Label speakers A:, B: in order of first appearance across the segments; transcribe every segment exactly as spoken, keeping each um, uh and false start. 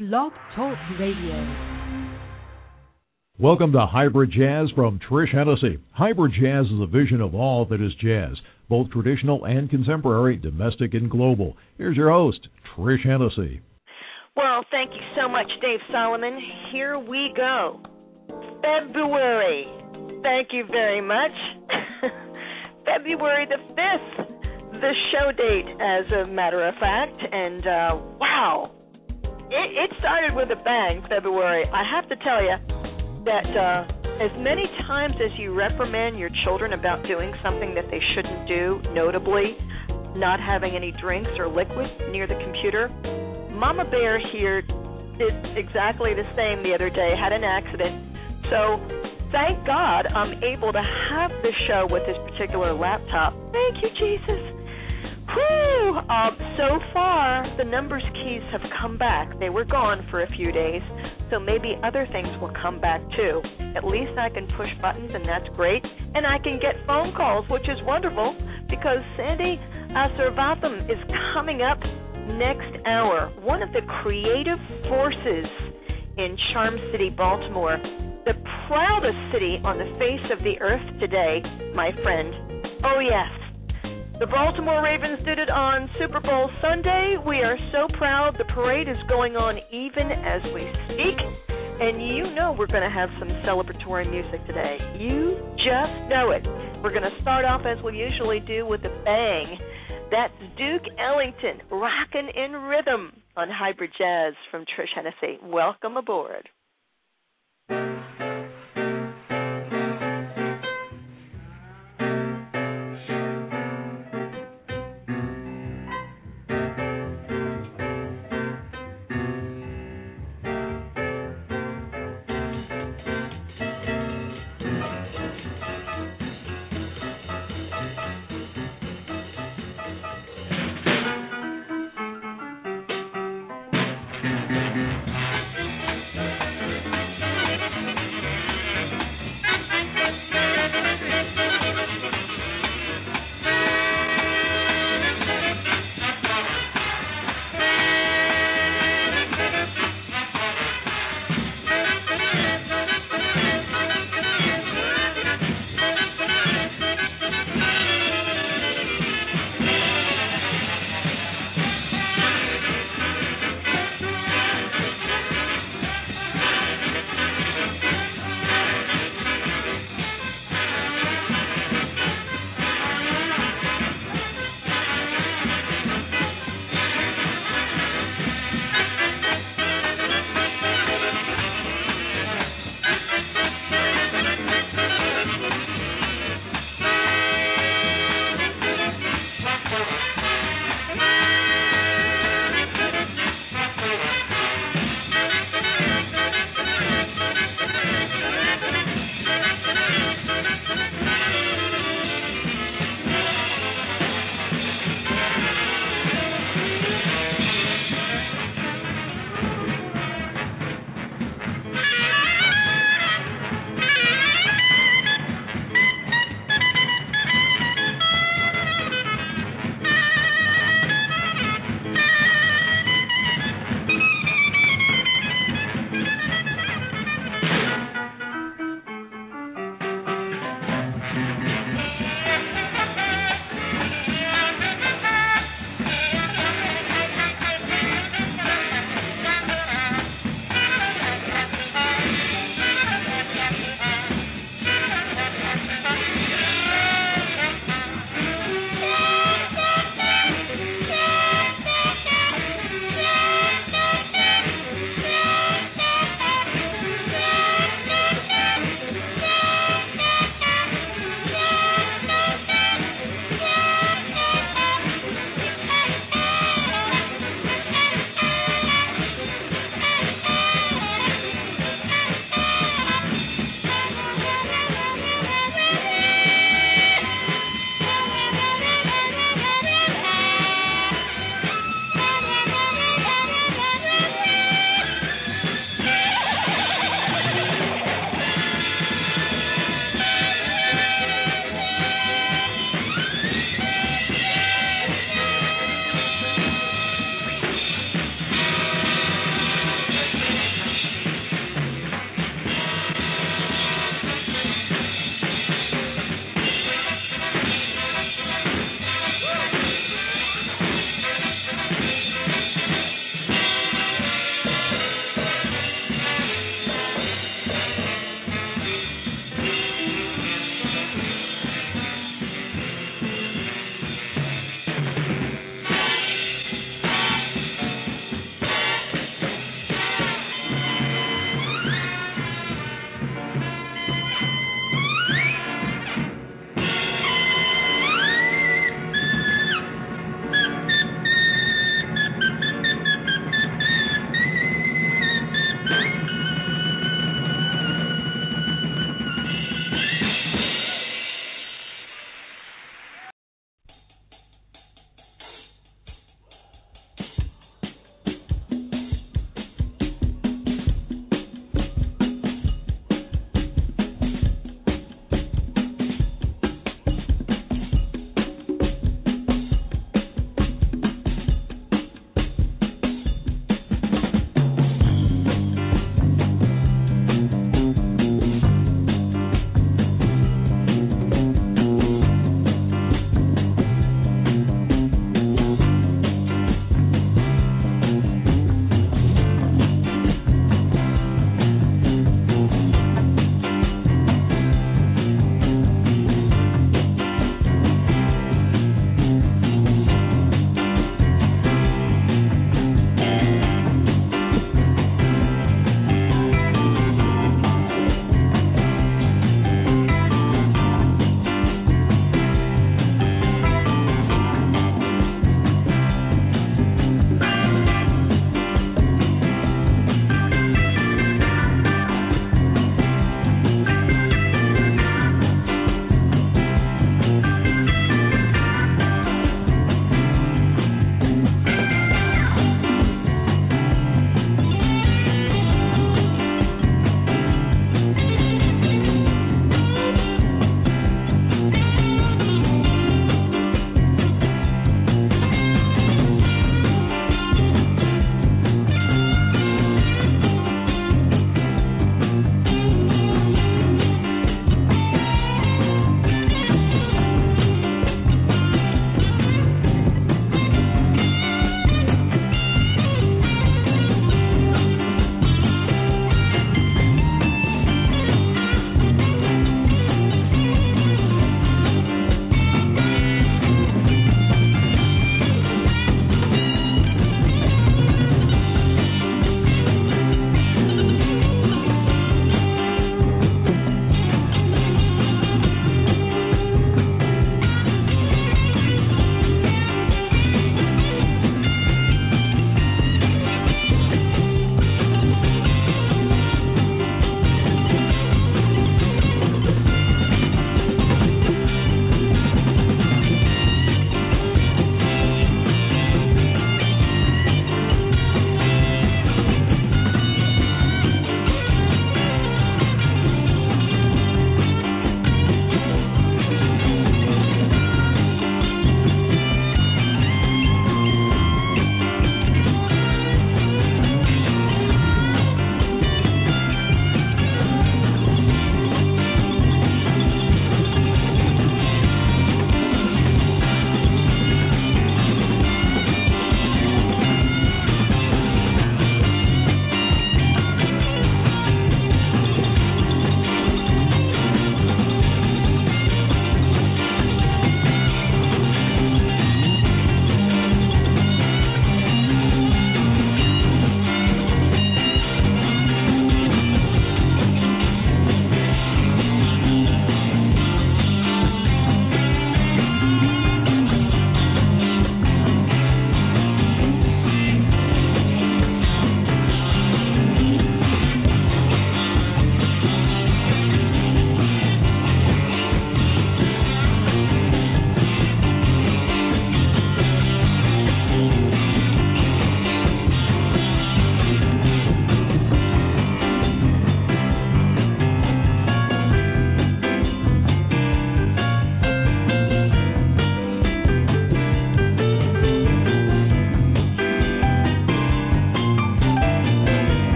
A: Blog Talk Radio.
B: Welcome to Hybrid Jazz from Trish Hennessy. Hybrid Jazz is a vision of all that is jazz, both traditional and contemporary, domestic and global. Here's your host, Trish Hennessy.
C: Well, thank you so much, Dave Solomon. Here we go. February. Thank you very much. February the fifth, the show date, as a matter of fact. And, uh, wow, it, it started with a bang, February. I have to tell you that uh, as many times as you reprimand your children about doing something that they shouldn't do, notably not having any drinks or liquids near the computer, Mama Bear here did exactly the same the other day, had an accident. So thank God I'm able to have this show with this particular laptop. Thank you, Jesus. Whew. Uh, so far, the numbers keys have come back. They were gone for a few days, so maybe other things will come back too. At least I can push buttons, and that's great. And I can get phone calls, which is wonderful, because Sandy Asirvatham is coming up next hour. One of the creative forces in Charm City, Baltimore, the proudest city on the face of the earth today, my friend. Oh, yes. The Baltimore Ravens did it on Super Bowl Sunday. We are so proud. The parade is going on even as we speak. And you know we're going to have some celebratory music today. You just know it. We're going to start off as we usually do with a bang. That's Duke Ellington, rockin' in rhythm on Hybrid Jazz from Trish Hennessy. Welcome aboard.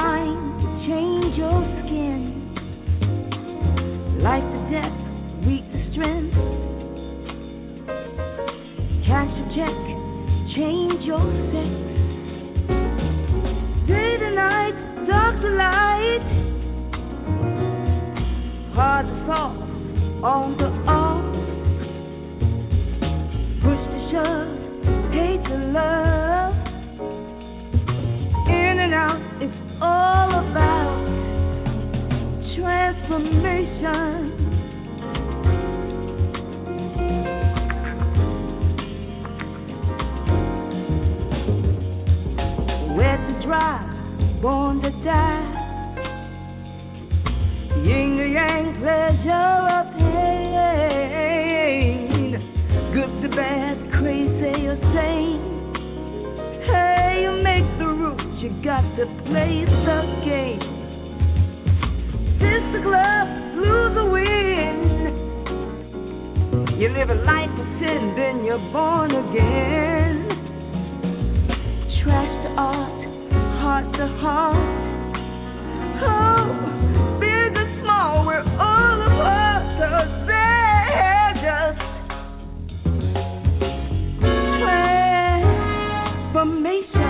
D: mind to change your skin. Life to death, weak to strength. Cash to check, change your sex. Day to night, dark to light. Hard to soft, on to off. Push to shove, hate to love. In and out, it's all about transformation. Wet to dry, born to die. Yin to yang, pleasure or pain. Good to bad, crazy or sane. Hey, you make the rules, you got to play the game. Sister glove, lose the wind. You live a life of sin, then you're born again. Trash to art, heart to heart. Oh, big or small, we're all a part of they're just transformation.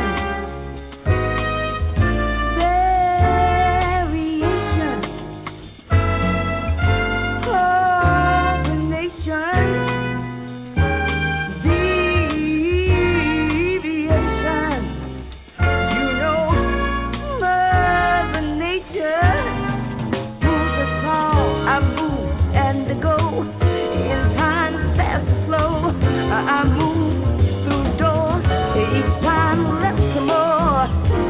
D: I move through doors, each time left some more.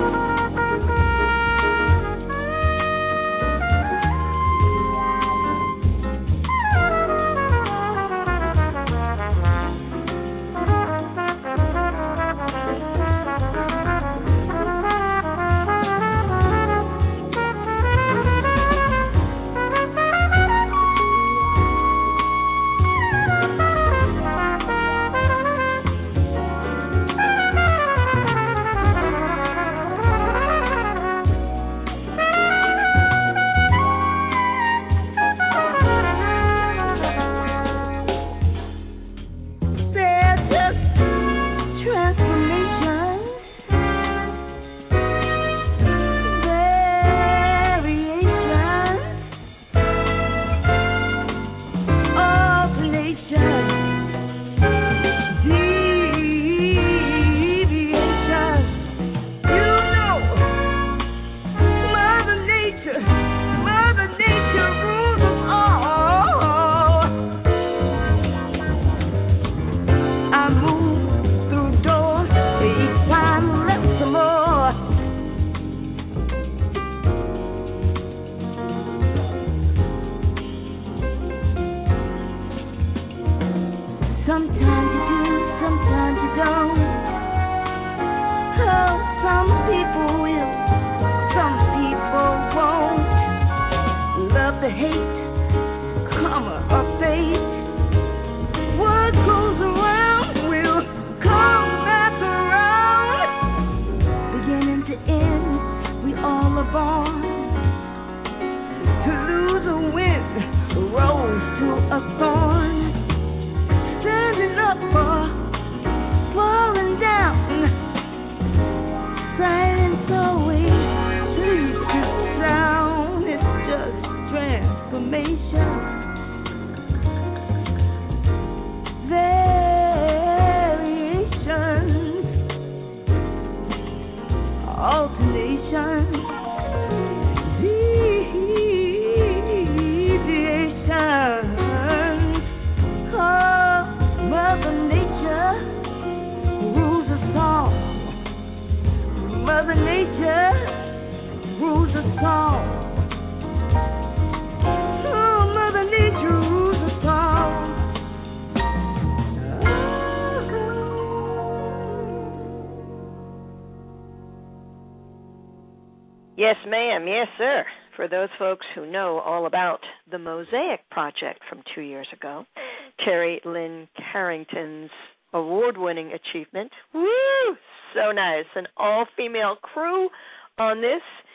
C: Yes, ma'am. Yes, sir. For those folks who know all about the Mosaic Project from two years ago, Terry Lynn Carrington's award-winning achievement. Woo! So nice. An all-female crew on this.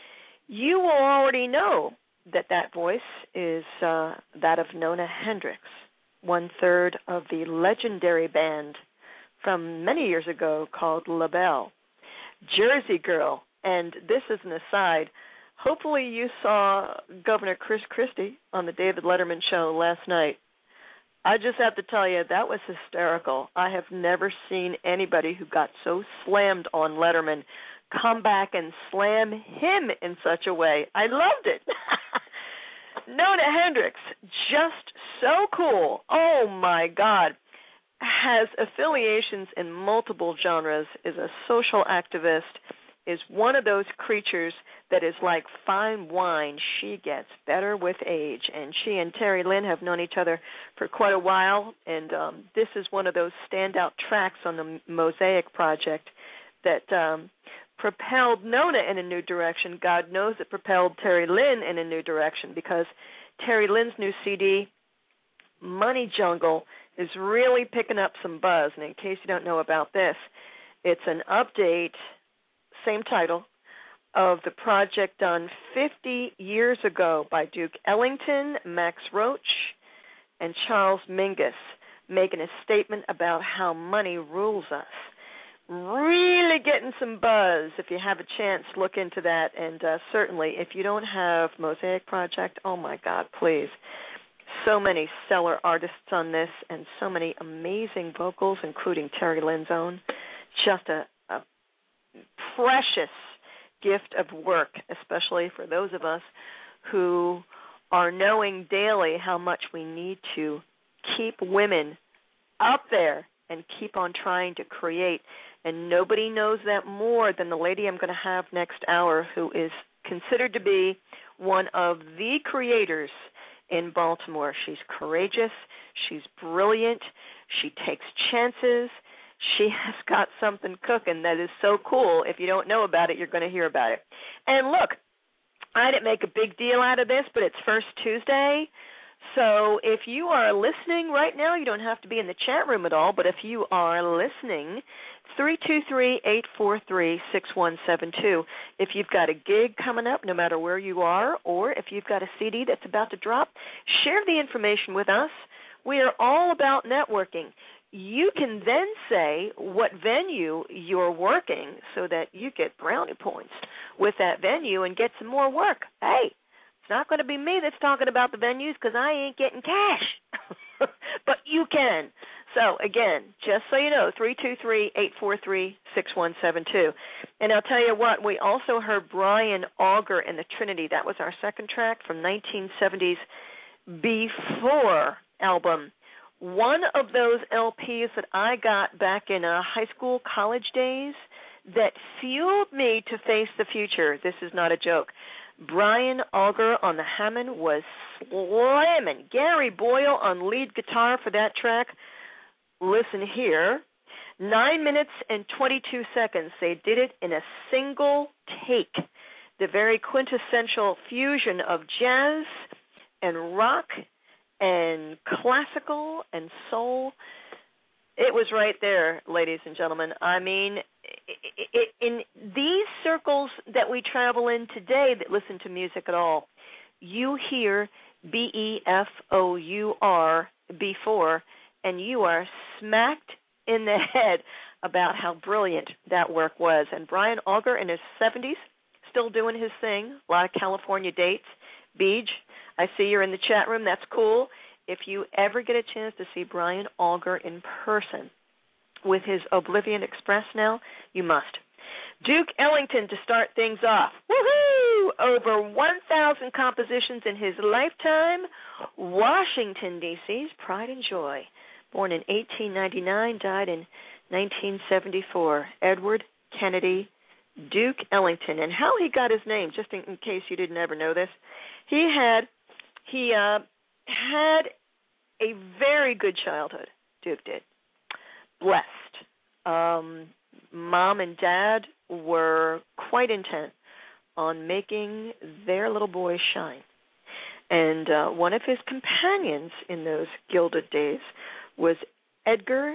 C: You will already know that that voice is uh, that of Nona Hendryx, one-third of the legendary band from many years ago called LaBelle, Jersey Girl. And this is an aside. Hopefully you saw Governor Chris Christie on the David Letterman show last night. I just have to tell you, that was hysterical. I have never seen anybody who got so slammed on Letterman come back and slam him in such a way. I loved it. Nona Hendryx, just so cool. Oh, my God. Has affiliations in multiple genres, is a social activist, is one of those creatures that is like fine wine. She gets better with age, and she and Terry Lynn have known each other for quite a while, and um, this is one of those standout tracks on the Mosaic Project that um, propelled Nona in a new direction. God knows it propelled Terry Lynn in a new direction, because Terry Lynn's new C D, Money Jungle, is really picking up some buzz. And in case you don't know about this, it's an update, same title, of the project done fifty years ago by Duke Ellington, Max Roach, and Charles Mingus, making a statement about how money rules us. Really getting some buzz. If you have a chance, look into that. And uh, certainly, if you don't have Mosaic Project, oh, my God, please. So many stellar artists on this, and so many amazing vocals, including Terry Lynn's own. Just a, a precious gift of work, especially for those of us who are knowing daily how much we need to keep women up there and keep on trying to create. And nobody knows that more than the lady I'm going to have next hour, who is considered to be one of the creators in Baltimore. She's courageous. She's brilliant. She takes chances. She has got something cooking that is so cool. If you don't know about it, you're going to hear about it. And look, I didn't make a big deal out of this, but it's First Tuesday. So if you are listening right now, you don't have to be in the chat room at all, but if you are listening, three two three, eight four three, six one seven two. If you've got a gig coming up, no matter where you are, or if you've got a C D that's about to drop, share the information with us. We are all about networking. You can then say what venue you're working so that you get brownie points with that venue and get some more work. Hey, it's not going to be me that's talking about the venues because I ain't getting cash. But you can. So, again, just so you know, three two three, eight four three, six one seven two. And I'll tell you what, we also heard Brian Auger in the Trinity. That was our second track from nineteen seventies Before album. One of those L Ps that I got back in uh, high school, college days that fueled me to face the future. This is not a joke. Brian Auger on the Hammond was slamming. Gary Boyle on lead guitar for that track. Listen here. Nine minutes and twenty-two seconds. They did it in a single take. The very quintessential fusion of jazz and rock and classical and soul. It was right there, ladies and gentlemen. I mean, in these circles that we travel in today that listen to music at all, you hear B E F O U R, before, and you are smacked in the head about how brilliant that work was. And Brian Auger in his seventies, still doing his thing, a lot of California dates. Beej, I see you're in the chat room. That's cool. If you ever get a chance to see Brian Auger in person with his Oblivion Express now, you must. Duke Ellington to start things off. Woohoo! Over one thousand compositions in his lifetime. Washington, D C's pride and joy. Born in eighteen ninety-nine, died in nineteen seventy-four. Edward Kennedy Duke Ellington. And how he got his name, just in, in case you didn't ever know this, he had he uh, had a very good childhood. Duke did. Blessed. Um, mom and dad were quite intent on making their little boy shine. And uh, one of his companions in those gilded days was Edgar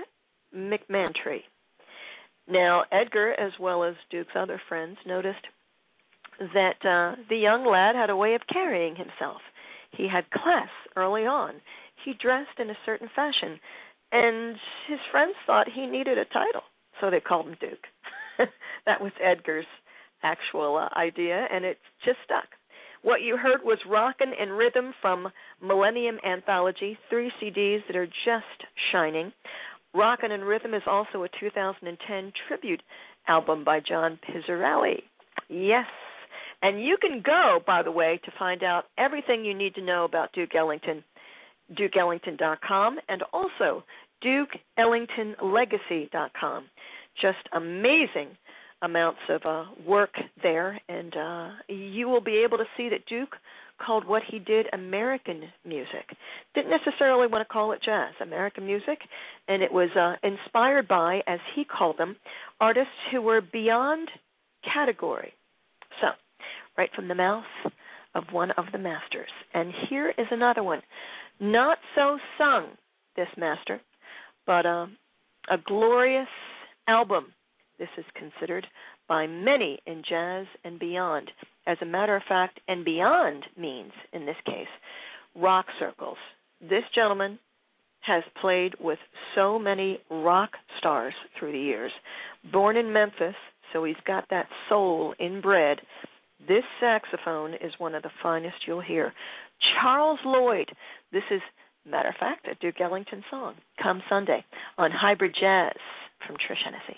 C: McMantry. Now, Edgar, as well as Duke's other friends, noticed that uh, the young lad had a way of carrying himself. He had class early on. He dressed in a certain fashion, and his friends thought he needed a title, so they called him Duke. That was Edgar's actual uh, idea, and it just stuck. What you heard was Rockin' in Rhythm from Millennium Anthology, three C Ds that are just shining. Rockin' in Rhythm is also a two thousand ten tribute album by John Pizzarelli. Yes. And you can go, by the way, to find out everything you need to know about Duke Ellington, duke ellington dot com, and also duke ellington legacy dot com. Just amazing amounts of uh, work there, and uh, you will be able to see that Duke called what he did American music. Didn't necessarily want to call it jazz, American music, and it was uh, inspired by, as he called them, artists who were beyond category. So, right from the mouth of one of the masters. And here is another one. Not so sung, this master, but uh, a glorious album. This is considered by many in jazz and beyond. As a matter of fact, and beyond means, in this case, rock circles. This gentleman has played with so many rock stars through the years. Born in Memphis, so he's got that soul inbred. This saxophone is one of the finest you'll hear. Charles Lloyd. This is, matter of fact, a Duke Ellington song. Come Sunday on Hybrid Jazz from Trish Hennessy.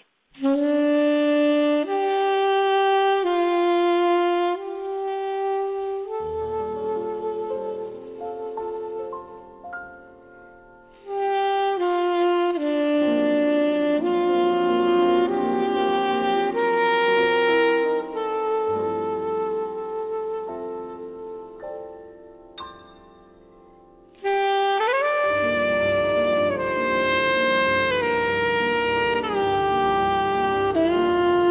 D: Thank you.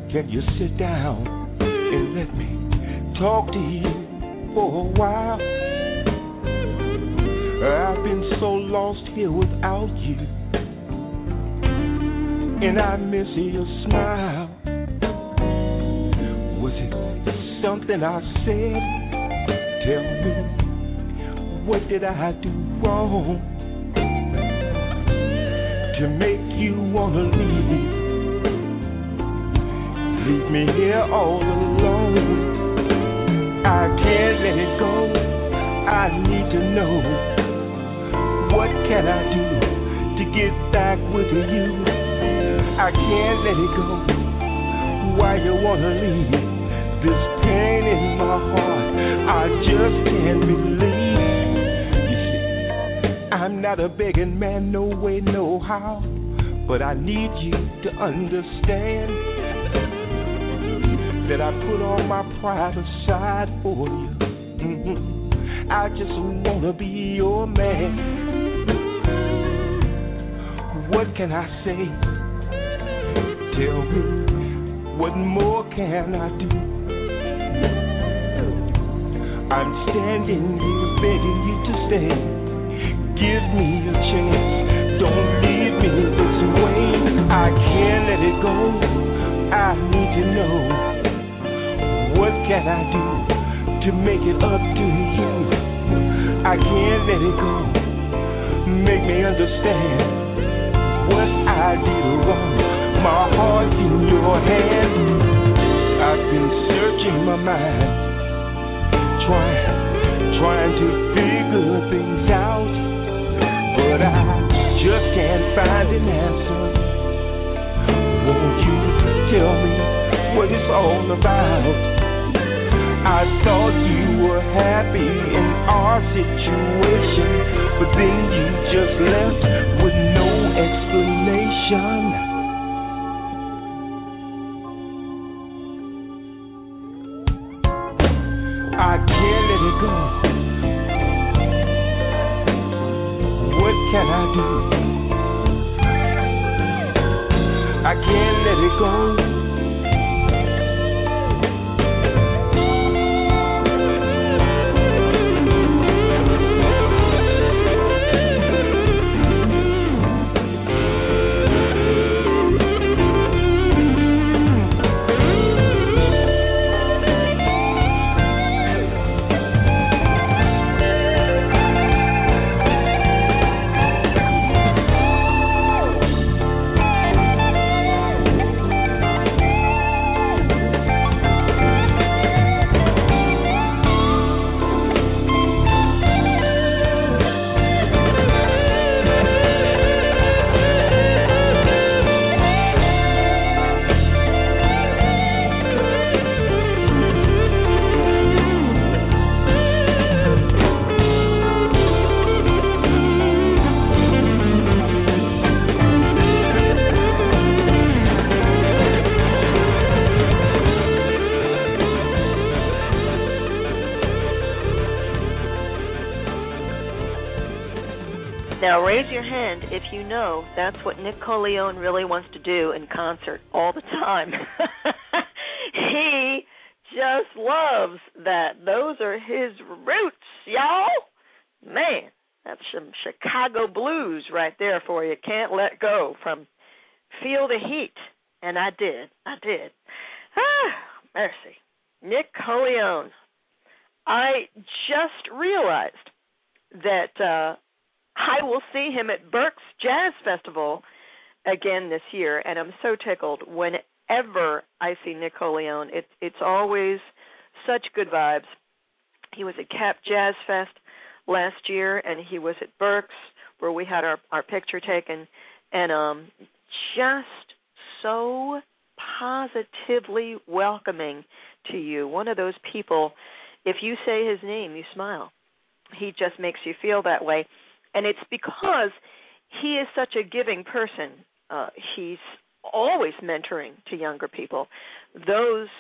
E: Can you sit down and let me talk to you for a while? I've been so lost here without you, and I miss your smile. Was it something I said? Tell me, what did I do wrong to make you wanna leave? Leave me here all alone. I can't let it go. I need to know, what can I do to get back with you? I can't let it go. Why you wanna leave? This pain in my heart, I just can't believe. You see, I'm not a begging man, no way, no how, but I need you to understand that I put all my pride aside for you. Mm-hmm. I just wanna be your man. What can I say? Tell me, what more can I do? I'm standing here begging you to stay. Give me a chance. Don't leave me this way. I can't let it go. I need to know, what can I do to make it up to you? I can't let it go. Make me understand what I did wrong. My heart in your hand. I've been searching my mind, trying, trying to figure things out, but I just can't find an answer. Won't you tell me what it's all about? I thought you were happy in our situation, but then you just left with no explanation. I can't let it go. What can I do? I can't let it go.
C: Now raise your hand if you know that's what Nick Coleone really wants to do in concert all the time. He just loves that. Those are his roots, y'all. Man, that's some Chicago blues right there for you. Can't let go from Feel the Heat. And I did. I did. Ah, mercy. Nick Coleone. I just realized that uh, I will see him at Berks Jazz Festival again this year, and I'm so tickled. Whenever I see Nick Coleone, it, it's always such good vibes. He was at Cap Jazz Fest last year, and he was at Berks, where we had our, our picture taken, and um, just so positively welcoming to you. One of those people, if you say his name, you smile. He just makes you feel that way. And it's because he is such a giving person. Uh, he's always mentoring to younger people. Those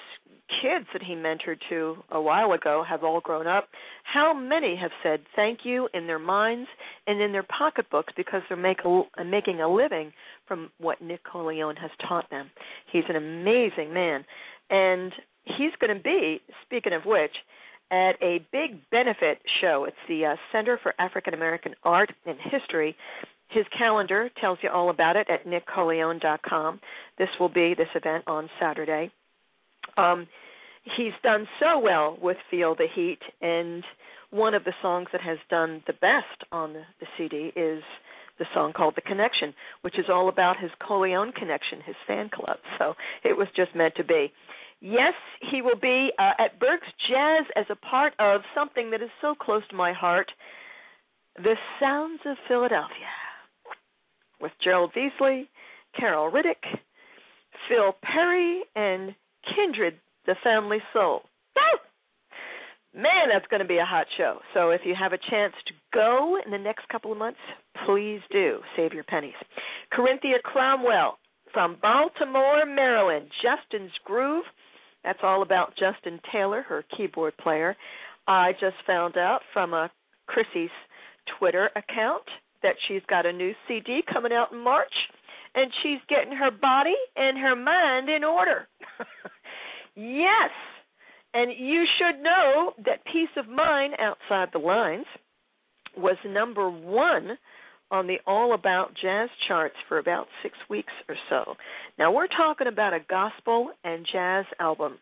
C: kids that he mentored to a while ago have all grown up. How many have said thank you in their minds and in their pocketbooks because they're make a, making a living from what Nick Corleone has taught them? He's an amazing man. And he's going to be, speaking of which, at a big benefit show. It's the uh, Center for African American Art and History. His calendar tells you all about it at nick corleone dot com. This will be this event on Saturday. Um, he's done so well with Feel the Heat, and one of the songs that has done the best on the, the C D is the song called The Connection, which is all about his Corleone connection, his fan club. So it was just meant to be. Yes, he will be uh, at Berg's Jazz as a part of something that is so close to my heart, the Sounds of Philadelphia, with Gerald Veasley, Carol Riddick, Phil Perry, and Kindred, the Family Soul. Woo! Man, that's going to be a hot show. So if you have a chance to go in the next couple of months, please do. Save your pennies. Corinthia Cromwell from Baltimore, Maryland. Justin's Groove. That's all about Justin Taylor, her keyboard player. I just found out from uh, Chrissy's Twitter account that she's got a new C D coming out in March, and she's getting her body and her mind in order. Yes, and you should know that Peace of Mind, Outside the Lines, was number one on the All About Jazz charts for about six weeks or so. Now, we're talking about a gospel and jazz album.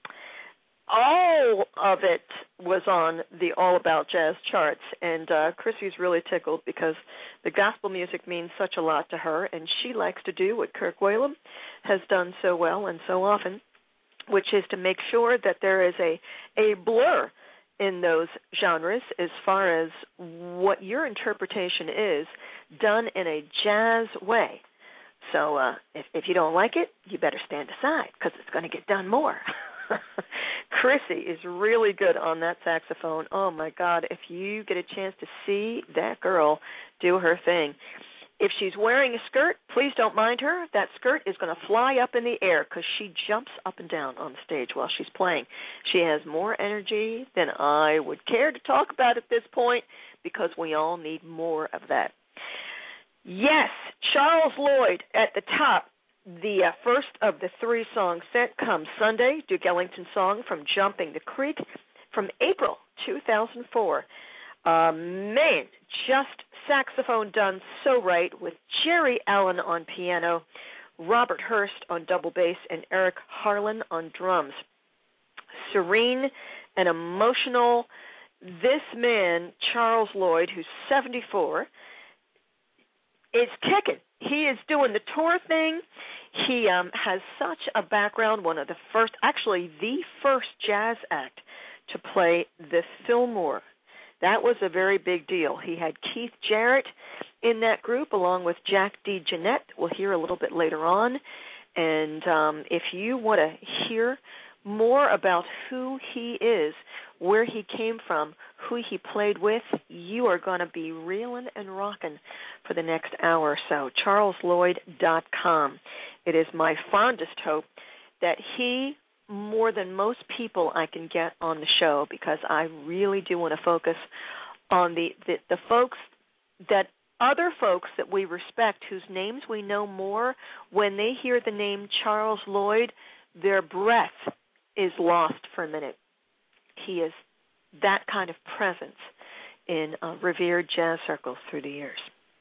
C: All of it was on the All About Jazz charts, and uh, Chrissy's really tickled because the gospel music means such a lot to her, and she likes to do what Kirk Whalum has done so well and so often, which is to make sure that there is a, a blur in those genres as far as what your interpretation is done in a jazz way. So uh, if, if you don't like it, you better stand aside because it's going to get done more. Chrissy is really good on that saxophone. Oh, my God, if you get a chance to see that girl do her thing. If she's wearing a skirt, please don't mind her. That skirt is going to fly up in the air because she jumps up and down on the stage while she's playing. She has more energy than I would care to talk about at this point because we all need more of that. Yes, Charles Lloyd at the top. The uh, first of the three songs set comes Sunday, Duke Ellington song from Jumping the Creek from April two thousand four. Uh, man, just saxophone done so right with Jerry Allen on piano, Robert Hurst on double bass, and Eric Harlan on drums. Serene and emotional, this man, Charles Lloyd, who's seventy-four, is kicking. He is doing the tour thing. He um, has such a background, one of the first, actually the first jazz act to play the Fillmore. That was a very big deal. He had Keith Jarrett in that group along with Jack DeJohnette. We'll hear a little bit later on. And um, if you want to hear more about who he is, where he came from, who he played with, you are going to be reeling and rocking for the next hour or so. charles lloyd dot com. It is my fondest hope that he, more than most people I can get on the show, because I really do want to focus on the, the, the folks that other folks that we respect, whose names we know more, when they hear the name Charles Lloyd, their breath is lost for a minute. He is that kind of presence in uh, revered jazz circles through the years.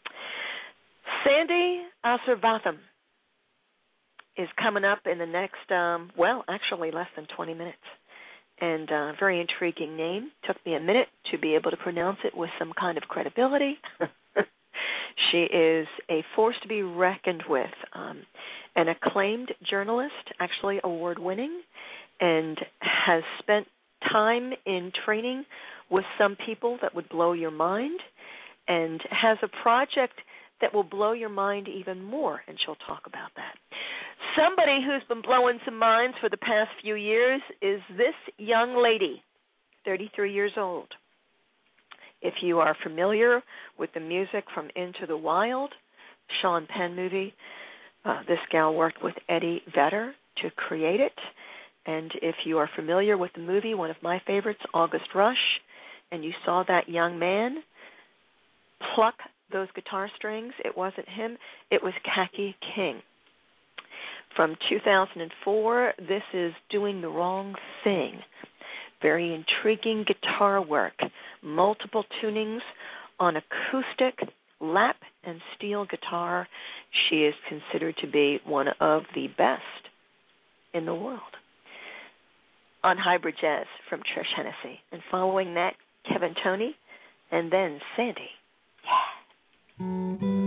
C: Sandy Asirvatham is coming up in the next, um, well, actually less than twenty minutes. And a uh, very intriguing name. Took me a minute to be able to pronounce it with some kind of credibility. She is a force to be reckoned with. Um, an acclaimed journalist, actually award-winning, and has spent time in training with some people that would blow your mind, and has a project that will blow your mind even more, and she'll talk about that. Somebody who's been blowing some minds for the past few years is this young lady, thirty-three years old. If you are familiar with the music from Into the Wild, Sean Penn movie, uh, this gal worked with Eddie Vedder to create it, And if you are familiar with the movie, one of my favorites, August Rush, and you saw that young man pluck those guitar strings, it wasn't him, it was Kaki King. From two thousand four, this is Doing the Wrong Thing. Very intriguing guitar work, multiple tunings on acoustic, lap, and steel guitar. She is considered to be one of the best in the world. On Hybrid Jazz from Trish Hennessy. And following that, Kevin Toney, and then Sandy. Yeah.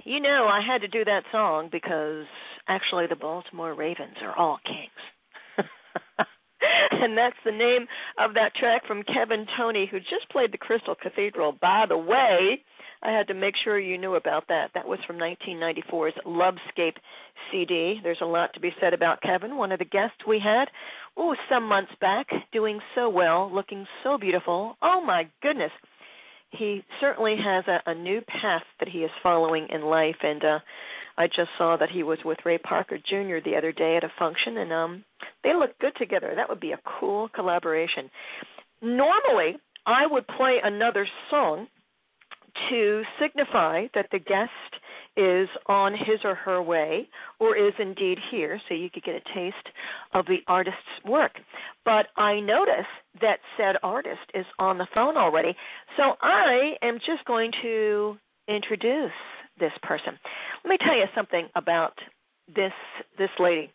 C: you know I had to do that song because actually the Baltimore Ravens are all kings. And that's the name of that track from Kevin Toney, who just played the Crystal Cathedral. By the way, I had to make sure you knew about that. That was from nineteen ninety-four's Lovescape C D. There's a lot to be said about Kevin, one of the guests we had, oh, some months back, doing so well, looking so beautiful. Oh, my goodness. He certainly has a, a new path that he is following in life, and uh, I just saw that he was with Ray Parker Junior the other day at a function, and um, they look good together. That would be a cool collaboration. Normally, I would play another song to signify that the guest is on his or her way or is indeed here, so you could get a taste of the artist's work. But I notice that said artist is on the phone already, so I am just going to introduce this person. Let me tell you something about this this lady.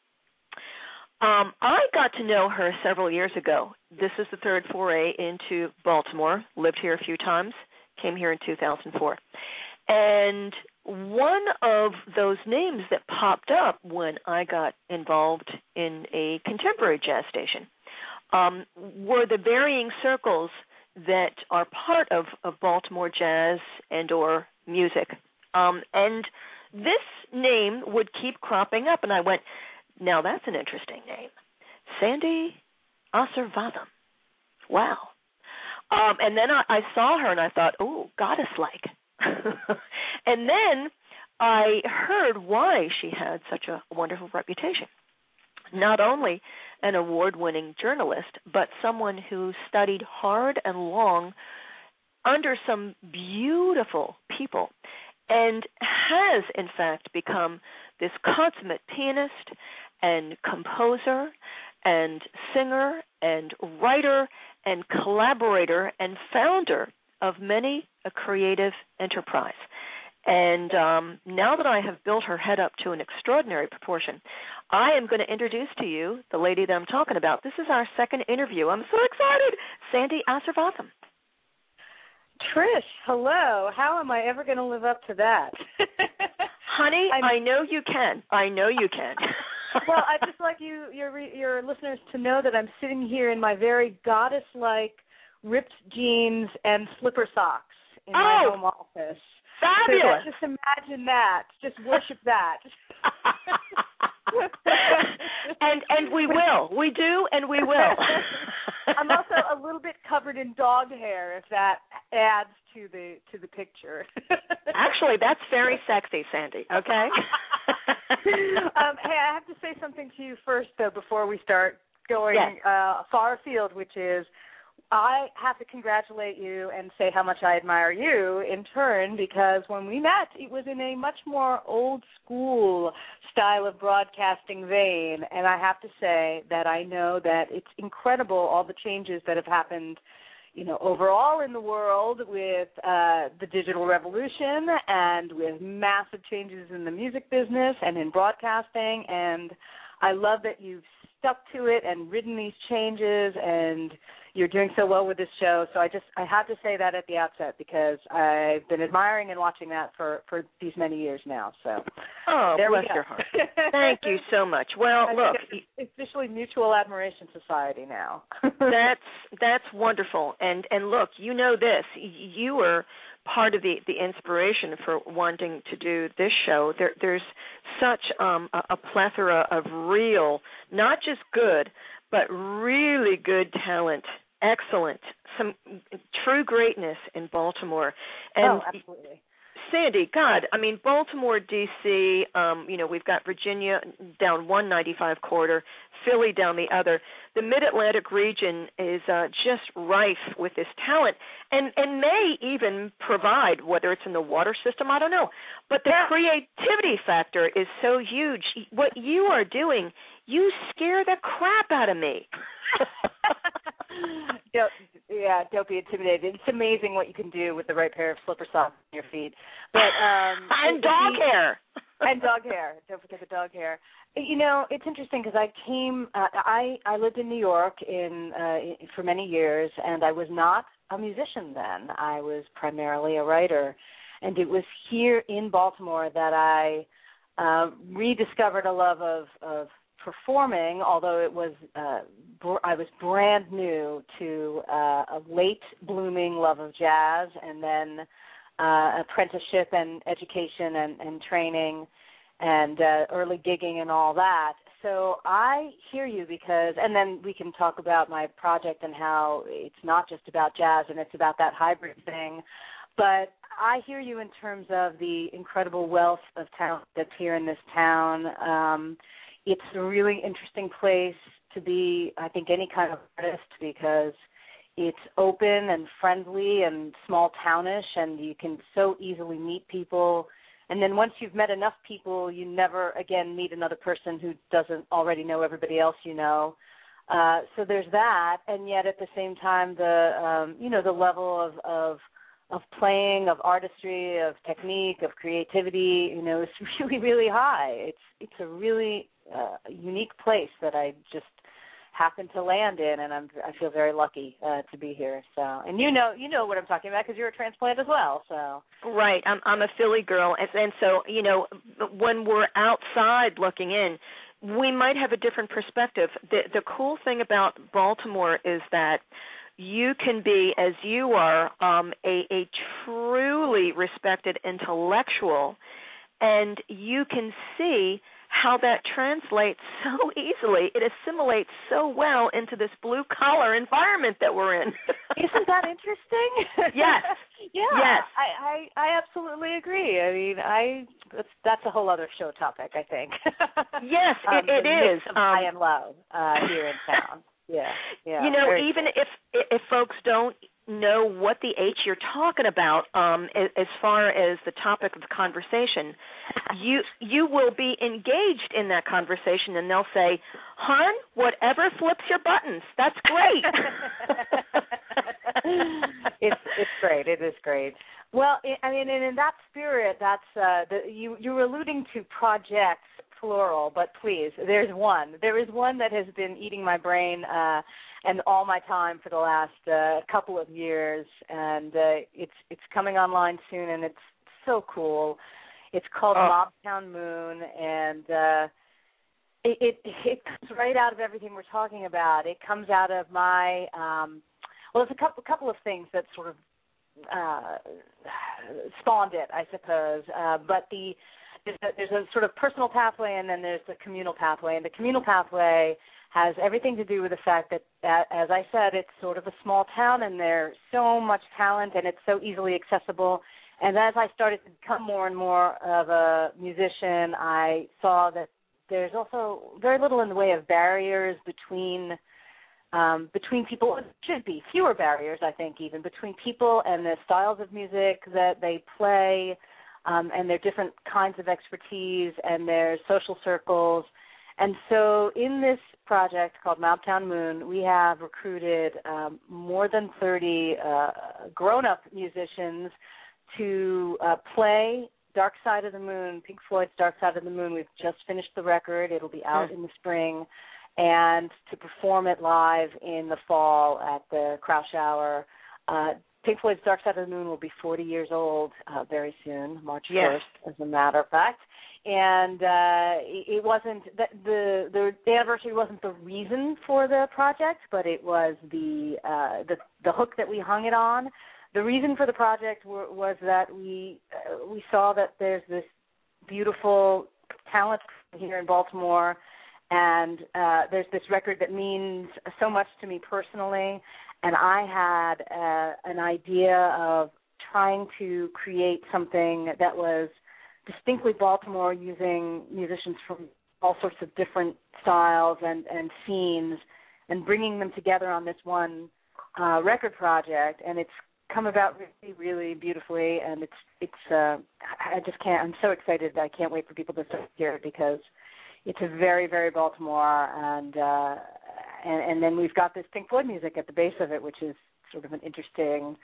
C: Um, I got to know her several years ago. This is the third foray into Baltimore. Lived here a few times. Came here in two thousand four. And one of those names that popped up when I got involved in a contemporary jazz station um, were the varying circles that are part of, of Baltimore jazz and or music. Um, and this name would keep cropping up, and I went, now that's an interesting name. Sandy Asirvatham. Wow. Um, and then I, I saw her, and I thought, oh, goddess-like. And then I heard why she had such a wonderful reputation. Not only an award-winning journalist, but someone who studied hard and long under some beautiful people and has, in fact, become this consummate pianist and composer and singer and writer and collaborator and founder of many a creative enterprise. And um, now that I have built her head up to an extraordinary proportion, I am going to introduce to you the lady that I'm talking about. This is our second interview. I'm so excited. Sandy Asirvatham.
F: Trish, hello. How am I ever going to live up to that?
C: Honey,
F: I'm...
C: I know you can. I know you can.
F: Well, I'd just like you, your your listeners to know that I'm sitting here in my very goddess-like ripped jeans and slipper socks in
C: oh,
F: my home office.
C: Fabulous.
F: So just imagine that. Just worship that.
C: and and we will. We do, and we will.
F: I'm also a little bit covered in dog hair, if that adds to the to the picture.
C: Actually, that's very sexy, Sandy. Okay.
F: um, hey, I have to say something to you first, though, before we start going
C: yes.
F: uh, far afield, which is I have to congratulate you and say how much I admire you in turn, because when we met, it was in a much more old-school style of broadcasting vein, and I have to say that I know that it's incredible all the changes that have happened, you know, overall in the world with uh, the digital revolution and with massive changes in the music business and in broadcasting, and I love that you've stuck to it and ridden these changes, and you're doing so well with this show. So I just I have to say that at the outset, because I've been admiring and watching that for, for these many years now. So
C: oh,
F: there
C: bless
F: we go.
C: your heart. Thank you so much. Well,
F: I
C: look,
F: it's officially Mutual Admiration Society now.
C: that's that's wonderful. And and look, you know this. You were part of the, the inspiration for wanting to do this show. There, there's such um, a, a plethora of real, not just good, but really good talent, excellent, some true greatness in Baltimore. And
F: oh, absolutely.
C: Sandy, God, I mean, Baltimore, D C, um, you know, we've got Virginia down one ninety-five corridor, Philly down the other. The Mid-Atlantic region is uh, just rife with this talent and, and may even provide, whether it's in the water system, I don't know. But the creativity factor is so huge. What you are doing, you scare the crap out of me.
F: Don't, yeah, don't be intimidated. It's amazing what you can do with the right pair of slipper socks on your feet. But um,
C: and dog
F: he,
C: hair.
F: and dog hair. Don't forget the dog hair. You know, it's interesting because I came. Uh, I I lived in New York in uh, for many years, and I was not a musician then. I was primarily a writer. And it was here in Baltimore that I uh, rediscovered a love of, of performing, although it was uh, br- I was brand new to uh, a late blooming love of jazz, and then uh, apprenticeship and education and, and training and uh, early gigging and all that. So I hear you because, and then we can talk about my project and how it's not just about jazz and it's about that hybrid thing. But I hear you in terms of the incredible wealth of talent that's here in this town. Um, it's a really interesting place to be, I think, any kind of artist because it's open and friendly and small townish, and you can so easily meet people. And then once you've met enough people, you never again meet another person who doesn't already know everybody else you know. Uh, so there's that, and yet at the same time, the um, you know the level of, of of playing, of artistry, of technique, of creativity, you know, is really really high. It's it's a really uh, unique place that I just happen to land in, and I'm I feel very lucky uh, to be here. So, and you know you know what I'm talking about because you're a transplant as well. So
C: right, I'm I'm a Philly girl, and, and so you know when we're outside looking in, we might have a different perspective. The the cool thing about Baltimore is that you can be, as you are, um, a, a truly respected intellectual, and you can see how that translates so easily. It assimilates so well into this blue-collar environment that we're in.
F: Isn't that interesting?
C: Yes.
F: Yeah.
C: Yes.
F: I, I, I absolutely agree. I mean, I that's, that's a whole other show topic, I think.
C: Yes,
F: um,
C: it, it
F: the
C: is.
F: Mix of
C: Um,
F: high and low uh, here in town. Yeah. Yeah.
C: You know,
F: Very
C: even
F: cool.
C: if if folks don't know what the H you're talking about, um, as far as the topic of the conversation, you you will be engaged in that conversation, and they'll say, "Hon, whatever flips your buttons, that's great."
F: it's it's great. It is great. Well, I mean, and in that spirit, that's uh, the, you you were alluding to projects, plural, but please, there's one. There is one that has been eating my brain uh, and all my time for the last uh, couple of years, and uh, it's it's coming online soon, and it's so cool. It's called
C: oh.
F: Mobtown Moon, and uh, it, it it comes right out of everything we're talking about. It comes out of my um, well, it's a couple couple of things that sort of uh, spawned it, I suppose. Uh, but the there's a, there's a sort of personal pathway, and then there's the communal pathway. And the communal pathway has everything to do with the fact that, that, as I said, it's sort of a small town, and there's so much talent, and it's so easily accessible. And as I started to become more and more of a musician, I saw that there's also very little in the way of barriers between um, between people. It should be fewer barriers, I think, even between people and the styles of music that they play, um, and their different kinds of expertise and their social circles. And so in this project called Mobtown Moon, we have recruited um, more than thirty uh, grown-up musicians to uh, play Dark Side of the Moon, Pink Floyd's Dark Side of the Moon. We've just finished the record. It'll be out mm. in the spring. And to perform it live in the fall at the Crouch Hour. Uh, Pink Floyd's Dark Side of the Moon will be forty years old uh, very soon, March first, yes. as a matter of fact. And uh, it wasn't the, the the anniversary wasn't the reason for the project, but it was the uh, the the hook that we hung it on. The reason for the project w- was that we uh, we saw that there's this beautiful talent here in Baltimore, and uh, there's this record that means so much to me personally, and I had uh, an idea of trying to create something that was distinctly Baltimore, using musicians from all sorts of different styles and, and scenes, and bringing them together on this one uh, record project, and it's come about really, really beautifully, and it's it's. Uh, I just can't. I'm so excited. I can't wait for people to start hear it because it's a very, very Baltimore, and uh, and and then we've got this Pink Floyd music at the base of it, which is sort of an interesting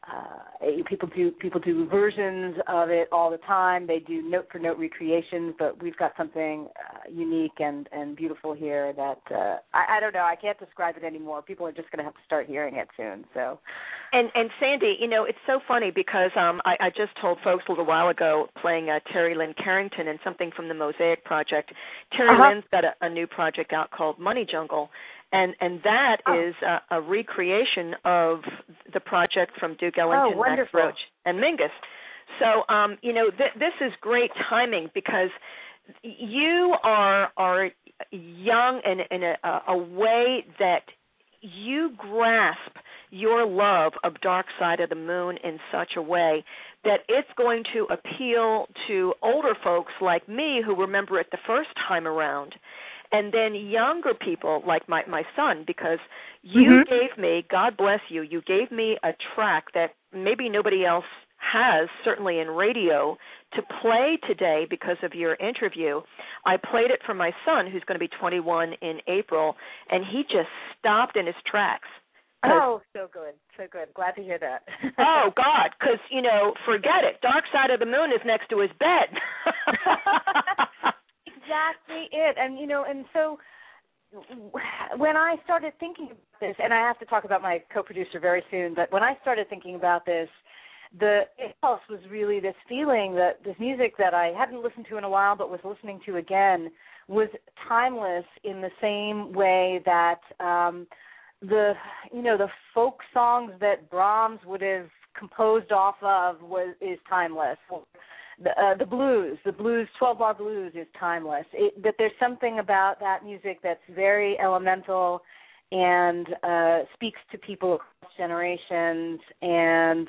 F: uh, people do people do versions of it all the time. They do note for note recreations, but we've got something uh, unique and, and beautiful here that uh, I, I don't know. I can't describe it anymore. People are just going to have to start hearing it soon. So,
C: and and Sandy, you know, it's so funny because um, I, I just told folks a little while ago playing uh, Terry Lynn Carrington and something from the Mosaic Project. Terry uh-huh. Lynn's got a, a new project out called Money Jungle. And and that oh. is a, a recreation of the project from Duke Ellington,
F: oh,
C: Max Roach, and Mingus. So, um, you know, th- this is great timing because you are are young in, in a, a way that you grasp your love of Dark Side of the Moon in such a way that it's going to appeal to older folks like me who remember it the first time around. And then younger people like my, my son, because you mm-hmm. gave me, God bless you, you gave me a track that maybe nobody else has, certainly in radio, to play today because of your interview. I played it for my son, who's going to be twenty-one in April, and he just stopped in his tracks.
F: Oh, so good, so good. Glad to hear that.
C: Oh, God, because, you know, forget it. Dark Side of the Moon is next to his bed.
F: Exactly it. And, you know, and so when I started thinking about this, and I have to talk about my co-producer very soon, but when I started thinking about this, the impulse was really this feeling that this music that I hadn't listened to in a while but was listening to again was timeless in the same way that um, the, you know, the folk songs that Brahms would have composed off of was is timeless. The, uh, the blues, the blues, twelve-bar blues is timeless. It, that there's something about that music that's very elemental and uh, speaks to people across generations. And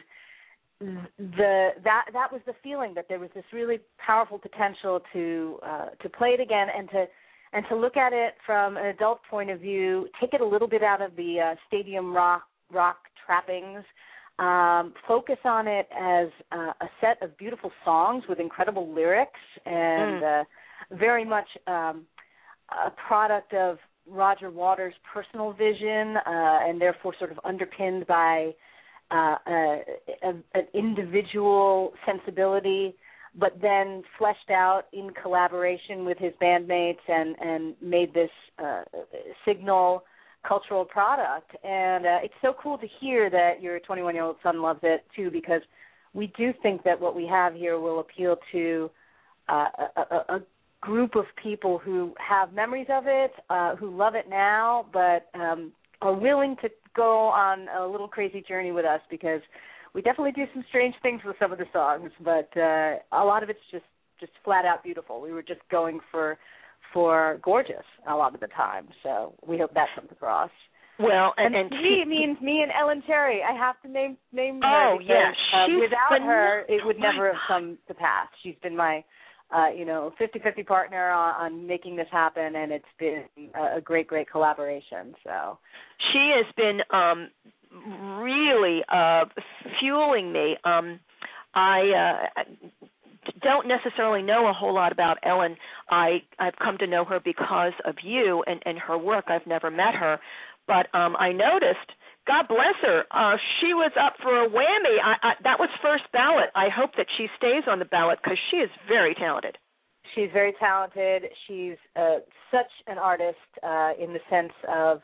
F: the that that was the feeling that there was this really powerful potential to uh, to play it again and to and to look at it from an adult point of view, take it a little bit out of the uh, stadium rock rock trappings. Um, focus on it as uh, a set of beautiful songs with incredible lyrics and mm. uh, very much um, a product of Roger Waters' personal vision uh, and therefore sort of underpinned by uh, a, a, an individual sensibility, but then fleshed out in collaboration with his bandmates and, and made this uh, signal cultural product. And uh, it's so cool to hear that your twenty-one-year-old son loves it, too, because we do think that what we have here will appeal to uh, a, a, a group of people who have memories of it, uh, who love it now, but um, are willing to go on a little crazy journey with us, because we definitely do some strange things with some of the songs, but uh, a lot of it's just, just flat out beautiful. We were just going for for gorgeous a lot of the time, so we hope that comes across.
C: Well, and,
F: and, and
C: she
F: means me and Ellen Terry. I have to name name her.
C: Oh,
F: because,
C: yeah,
F: uh,
C: she's
F: without
C: been,
F: her, it would
C: oh
F: never have come to pass. She's been my, uh, you know, fifty-fifty partner on, on making this happen, and it's been a, a great, great collaboration. So
C: she has been um, really uh, fueling me. Um, I. Uh, don't necessarily know a whole lot about Ellen. I, I've come to know her because of you and, and her work. I've never met her. But um, I noticed, God bless her, uh, she was up for a whammy. I, I, that was first ballot. I hope that she stays on the ballot because she is very talented.
F: She's very talented. She's uh, such an artist uh, in the sense of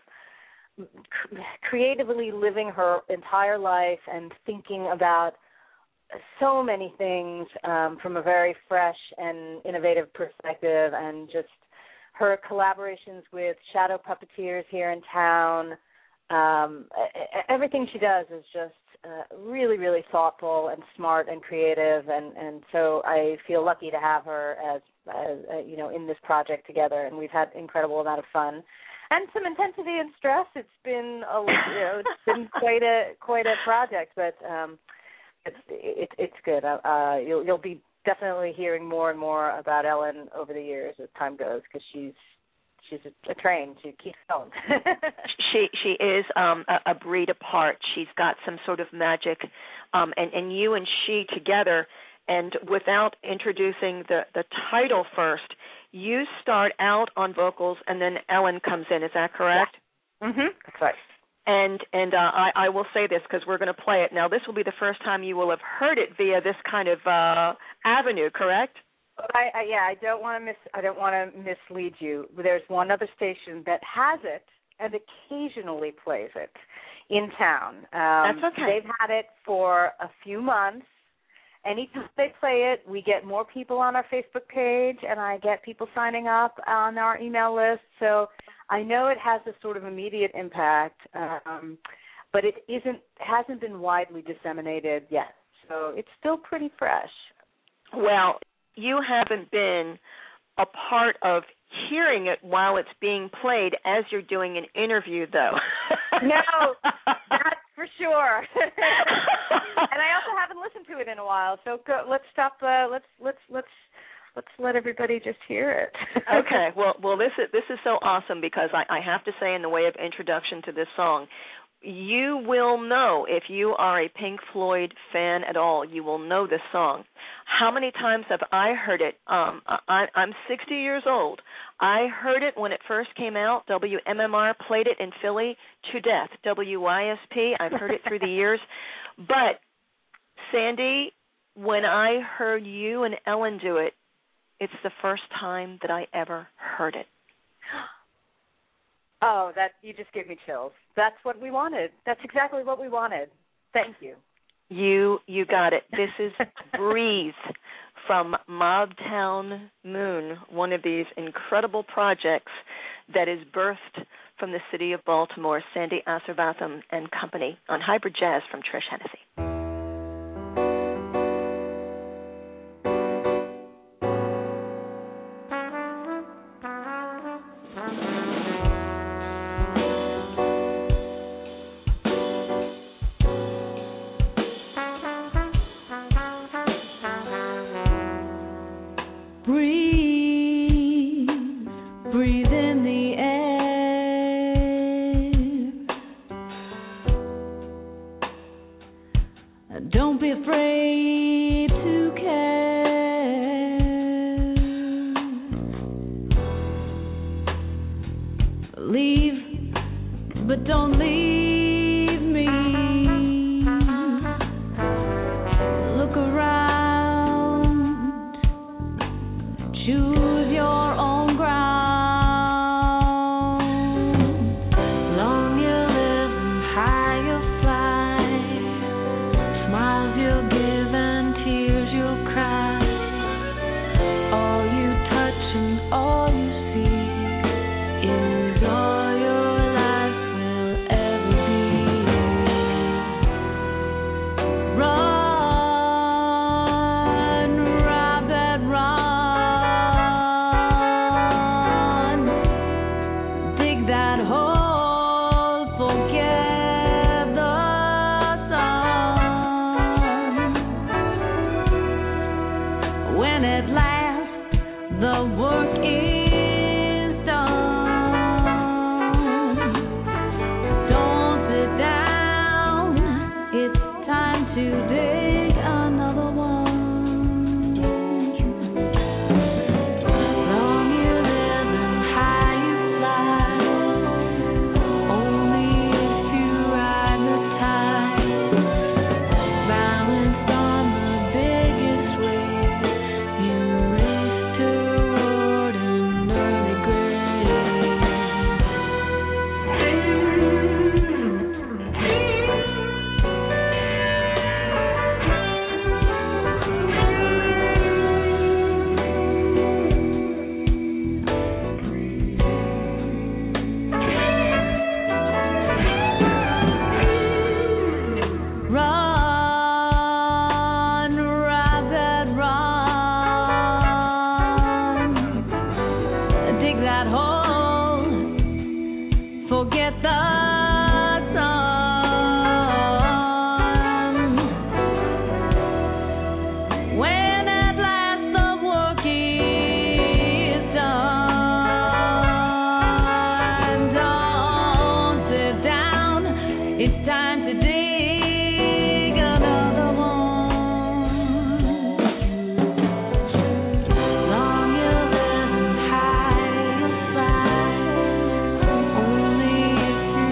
F: creatively living her entire life and thinking about so many things um, from a very fresh and innovative perspective, and just her collaborations with shadow puppeteers here in town. Um, everything she does is just uh, really, really thoughtful and smart and creative, and, and so I feel lucky to have her as, as uh, you know, in this project together, and we've had incredible amount of fun and some intensity and stress. It's been a, you know, it's been quite a quite a project, but um, It's it, it's good. Uh, you'll you'll be definitely hearing more and more about Ellen over the years as time goes, because she's she's a, a train. She keeps going.
C: she she is um, a, a breed apart. She's got some sort of magic, um, and and you and she together. And without introducing the the title first, you start out on vocals, and then Ellen comes in. Is that correct?
F: Yeah. Mhm. That's right.
C: And and uh, I, I will say this because we're going to play it. Now, this will be the first time you will have heard it via this kind of uh, avenue, correct?
F: I, I, yeah, I don't want to mis. I don't want to mislead you. There's one other station that has it and occasionally plays it in town. Um,
C: That's okay.
F: They've had it for a few months. Anytime they play it, we get more people on our Facebook page, and I get people signing up on our email list. So I know it has a sort of immediate impact, um, but it isn't hasn't been widely disseminated yet. So it's still pretty fresh.
C: Well, you haven't been a part of hearing it while it's being played as you're doing an interview, though.
F: No, that's for sure. And I also haven't listened to it in a while. So go, let's stop. Uh, let's let's let's let's let everybody just hear it.
C: Okay. Well, well, this is this is so awesome because I, I have to say, in the way of introduction to this song, you will know if you are a Pink Floyd fan at all. You will know this song. How many times have I heard it? Um, I, I'm sixty years old. I heard it when it first came out. W M M R played it in Philly to death. W Y S P, I've heard it through the years. But, Sandy, when I heard you and Ellen do it, it's the first time that I ever heard it.
F: Oh, that you just gave me chills. That's what we wanted. That's exactly what we wanted. Thank you.
C: You you got it. This is Breathe from Mobtown Moon, one of these incredible projects that is birthed from the city of Baltimore, Sandy Asirvatham and Company on Hybrid Jazz from Trish Hennessy.
D: Only if you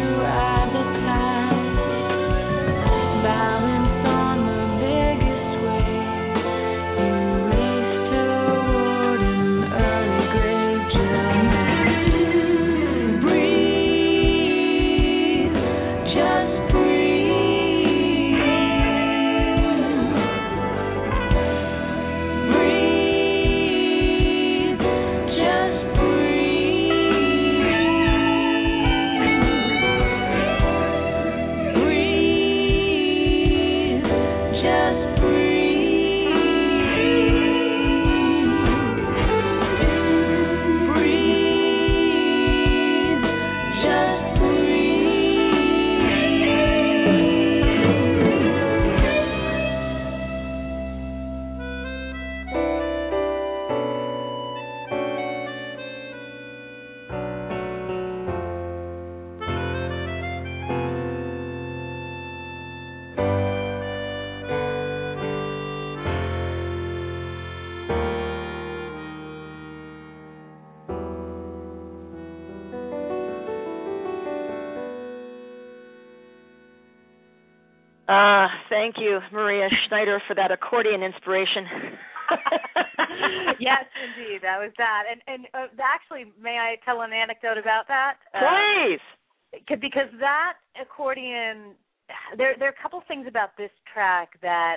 C: Ah, uh, thank you, Maria Schneider, for that accordion inspiration.
F: Yes, indeed, that was that. And and uh, actually, may I tell an anecdote about that?
C: Please.
F: Uh, because that accordion, there there are a couple things about this track that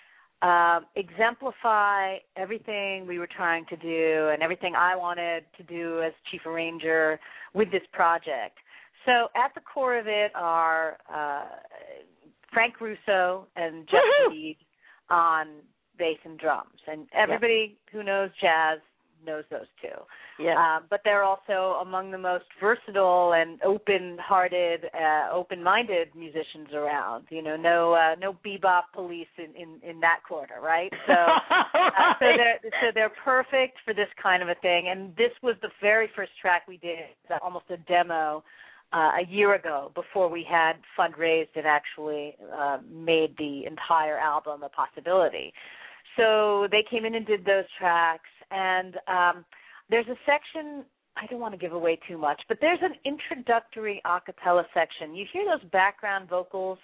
F: um, exemplify everything we were trying to do and everything I wanted to do as chief arranger with this project. So at the core of it are uh, Frank Russo and Jeff Reed on bass and drums. And everybody yep. who knows jazz knows those two.
C: Yeah.
F: Uh, but they're also among the most versatile and open-hearted, uh, open-minded musicians around. You know, no uh, no bebop police in, in, in that quarter, right? So, uh, so they're so they're perfect for this kind of a thing. And this was the very first track we did, almost a demo. Uh, a year ago, before we had fundraised and actually uh, made the entire album a possibility. So they came in and did those tracks, and um, there's a section, I don't want to give away too much, but there's an introductory a cappella section. You hear those background vocals.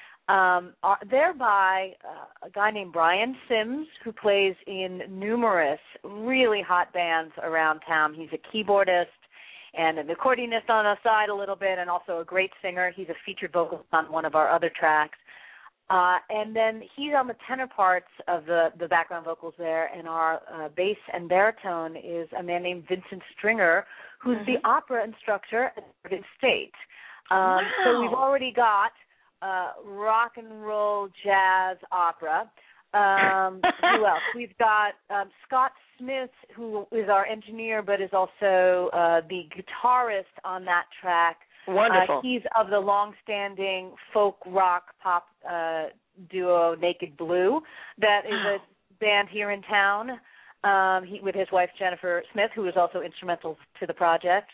F: Um, are, they're by uh, a guy named Brian Sims, who plays in numerous really hot bands around town. He's a keyboardist and an accordionist on the side a little bit, and also a great singer. He's a featured vocalist on one of our other tracks. Uh, and then he's on the tenor parts of the, the background vocals there, and our uh, bass and baritone is a man named Vincent Stringer, who's mm-hmm. the opera instructor at Oregon State. Um,
C: wow.
F: So we've already got uh, rock and roll, jazz, opera. Um, who else? We've got um, Scott Smith, who is our engineer, but is also uh, the guitarist on that track.
C: Wonderful.
F: Uh, he's of the long-standing folk rock pop uh, duo Naked Blue. That is a band here in town. Um, he, with his wife Jennifer Smith, who is also instrumental to the project.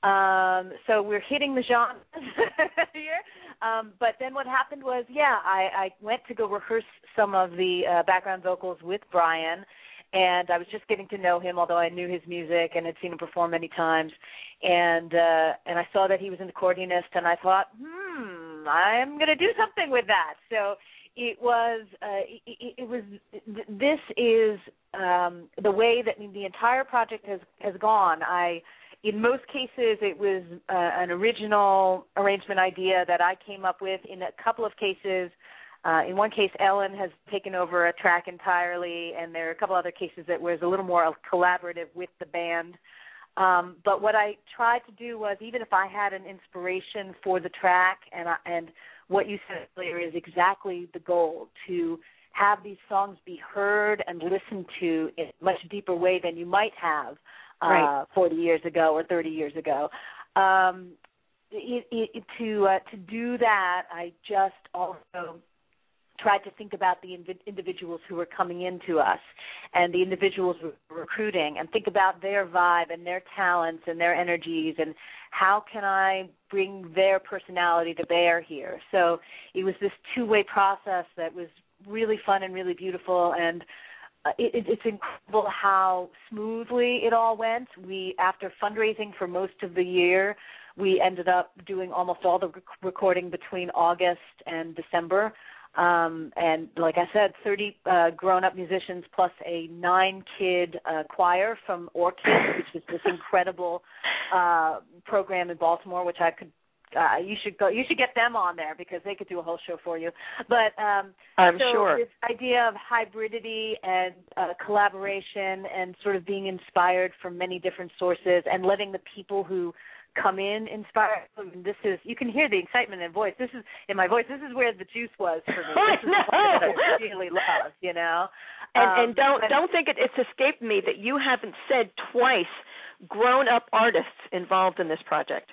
F: Um, so we're hitting the genres here. Um, but then what happened was, yeah, I, I went to go rehearse some of the uh, background vocals with Brian, and I was just getting to know him, although I knew his music and had seen him perform many times. And uh, and I saw that he was an accordionist, and I thought, hmm, I'm going to do something with that. So it was, uh, it, it was. This is um, the way that the entire project has has gone. I. In most cases, it was uh, an original arrangement idea that I came up with. In a couple of cases, uh, in one case, Ellen has taken over a track entirely, and there are a couple other cases that was a little more collaborative with the band. Um, but what I tried to do was, even if I had an inspiration for the track, and, I, and what you said earlier is exactly the goal, to have these songs be heard and listened to in a much deeper way than you might have Uh,
C: right.
F: forty years ago or thirty years ago. Um, it, it, to uh, to do that, I just also tried to think about the inv- individuals who were coming into us and the individuals we were recruiting, and think about their vibe and their talents and their energies, and how can I bring their personality to bear here. So it was this two-way process that was really fun and really beautiful, and It, it, it's incredible how smoothly it all went. We, after fundraising for most of the year, we ended up doing almost all the rec- recording between August and December. Um, and like I said, thirty uh, grown-up musicians plus a nine-kid uh, choir from Orchid, which is this incredible uh, program in Baltimore, which I could Uh, you should go. You should get them on there because they could do a whole show for you. But um,
C: I'm
F: so
C: sure
F: this idea of hybridity and uh, collaboration and sort of being inspired from many different sources, and letting the people who come in inspire. This is, you can hear the excitement in voice. This is in my voice. This is where the juice was for me. This is what I really love, you know.
C: And,
F: um,
C: and don't
F: and,
C: don't think it, it's escaped me that you haven't said twice grown-up artists involved in this project.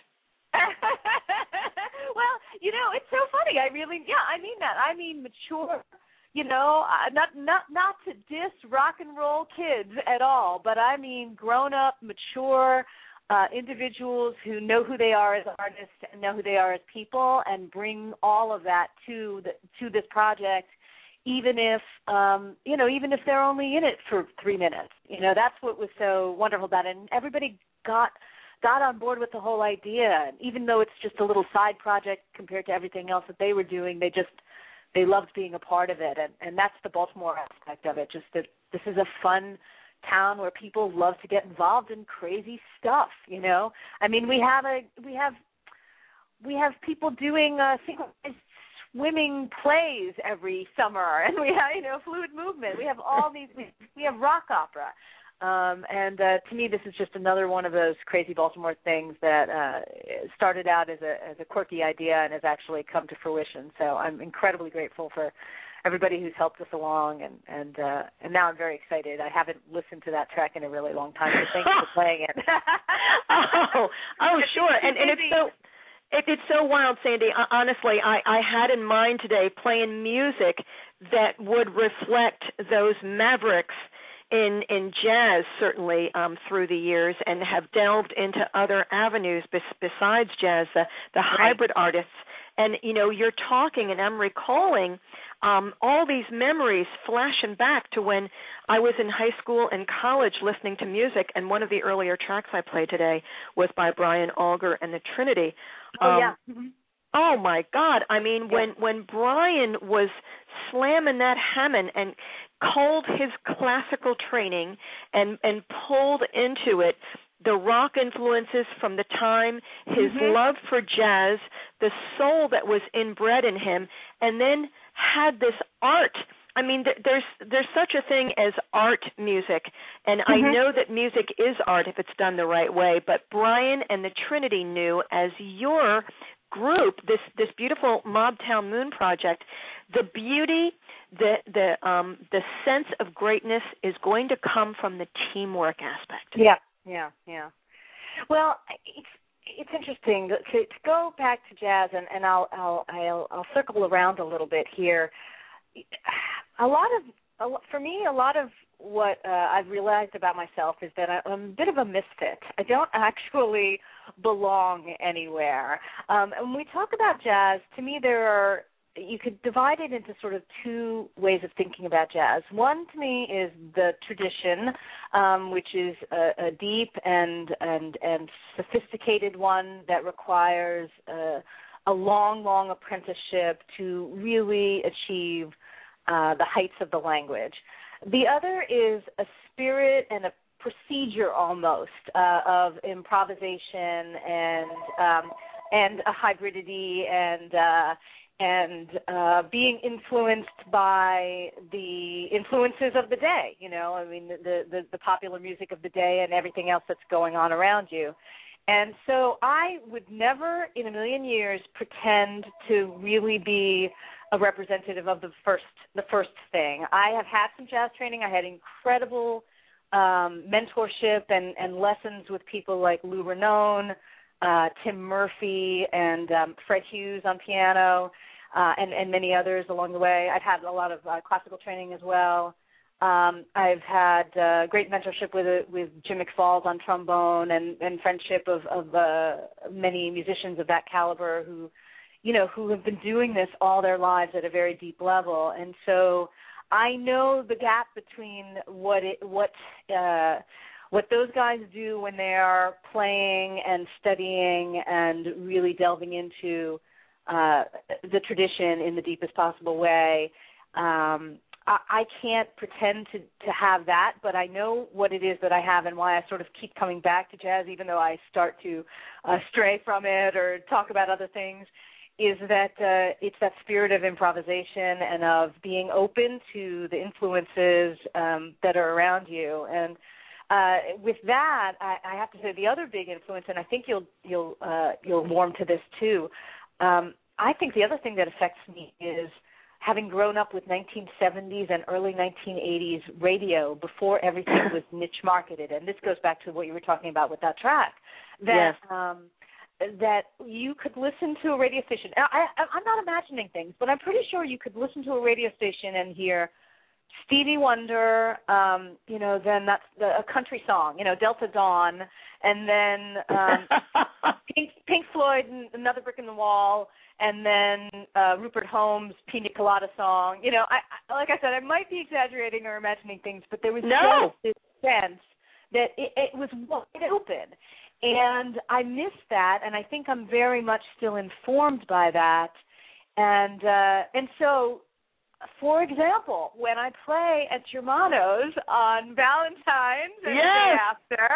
F: Well, you know, it's so funny. I really, yeah, I mean that. I mean mature, you know, uh, not not not to diss rock and roll kids at all, but I mean grown-up, mature uh, individuals who know who they are as artists and know who they are as people, and bring all of that to the to this project, even if, um, you know, even if they're only in it for three minutes. You know, that's what was so wonderful about it. And everybody got got on board with the whole idea. And even though it's just a little side project compared to everything else that they were doing, they just they loved being a part of it, and, and that's the Baltimore aspect of it. Just that this is a fun town where people love to get involved in crazy stuff. You know, I mean, we have a we have we have people doing uh, synchronized swimming plays every summer, and we have, you know, fluid movement. We have all these. We, we have rock opera. Um, and uh, to me, this is just another one of those crazy Baltimore things that uh, started out as a as a quirky idea and has actually come to fruition. So I'm incredibly grateful for everybody who's helped us along, and and uh, and now I'm very excited. I haven't listened to that track in a really long time, so thank you for playing it.
C: oh, oh, sure, and and it's so. It, it's so wild, Sandy. Uh, honestly, I, I had in mind today playing music that would reflect those mavericks in in jazz, certainly um, through the years, and have delved into other avenues bes- besides jazz, the, the
F: right.
C: hybrid artists. And, you know, you're talking, and I'm recalling um, all these memories flashing back to when I was in high school and college listening to music, and one of the earlier tracks I played today was by Brian Auger and the Trinity.
F: Oh,
C: um,
F: yeah. Mm-hmm.
C: Oh, my God. I mean,
F: yeah.
C: when, when Brian was slamming that Hammond and culled his classical training and, and pulled into it the rock influences from the time, his
F: mm-hmm.
C: love for jazz, the soul that was inbred in him, and then had this art. I mean, there's there's such a thing as art music, and mm-hmm. I know that music is art if it's done the right way, but Brian and the Trinity knew, as your group, this this beautiful Mobtown Moon project, the beauty, the the um, the sense of greatness is going to come from the teamwork aspect.
F: Yeah, yeah, yeah. Well, it's it's interesting to, to go back to jazz, and, and I'll, I'll I'll I'll circle around a little bit here. A lot of, a, for me, a lot of what uh, I've realized about myself is that I'm a bit of a misfit. I don't actually belong anywhere. Um, and when we talk about jazz, to me there are, you could divide it into sort of two ways of thinking about jazz. One, to me, is the tradition, um, which is a, a deep and, and, and sophisticated one that requires uh, a long, long apprenticeship to really achieve uh, the heights of the language. The other is a spirit and a procedure almost uh, of improvisation and um, and a hybridity and uh, and uh, being influenced by the influences of the day. You know, I mean, the, the the popular music of the day and everything else that's going on around you. And so I would never in a million years pretend to really be a representative of the first the first thing. I have had some jazz training. I had incredible um, mentorship and, and lessons with people like Lou Ranone, uh, Tim Murphy, and um, Fred Hughes on piano, uh, and, and many others along the way. I've had a lot of uh, classical training as well. Um, I've had uh, great mentorship with uh, with Jim McFalls on trombone, and, and friendship of, of uh, many musicians of that caliber who, you know, who have been doing this all their lives at a very deep level. And so I know the gap between what it, what uh, what those guys do when they are playing and studying and really delving into uh, the tradition in the deepest possible way. Um, I, I can't pretend to, to have that, but I know what it is that I have and why I sort of keep coming back to jazz, even though I start to uh, stray from it or talk about other things. Is that uh, it's that spirit of improvisation and of being open to the influences um, that are around you. And uh, with that, I, I have to say the other big influence, and I think you'll you'll uh, you'll warm to this too. Um, I think the other thing that affects me is having grown up with nineteen seventies and early nineteen eighties radio before everything was niche marketed. And this goes back to what you were talking about with that track. That.
C: Yes.
F: Um, that you could listen to a radio station. I, I, I'm not imagining things, but I'm pretty sure you could listen to a radio station and hear Stevie Wonder, um, you know, then that's the, a country song, you know, Delta Dawn, and then um, Pink, Pink Floyd, Another Brick in the Wall, and then uh, Rupert Holmes' Pina Colada song. You know, I, I, like I said, I might be exaggerating or imagining things, but there was
C: no.
F: just this sense that it, it was wide open. And I miss that, and I think I'm very much still informed by that. and uh, and so, for example, when I play at Germano's on Valentine's and
C: yes.
F: the day after,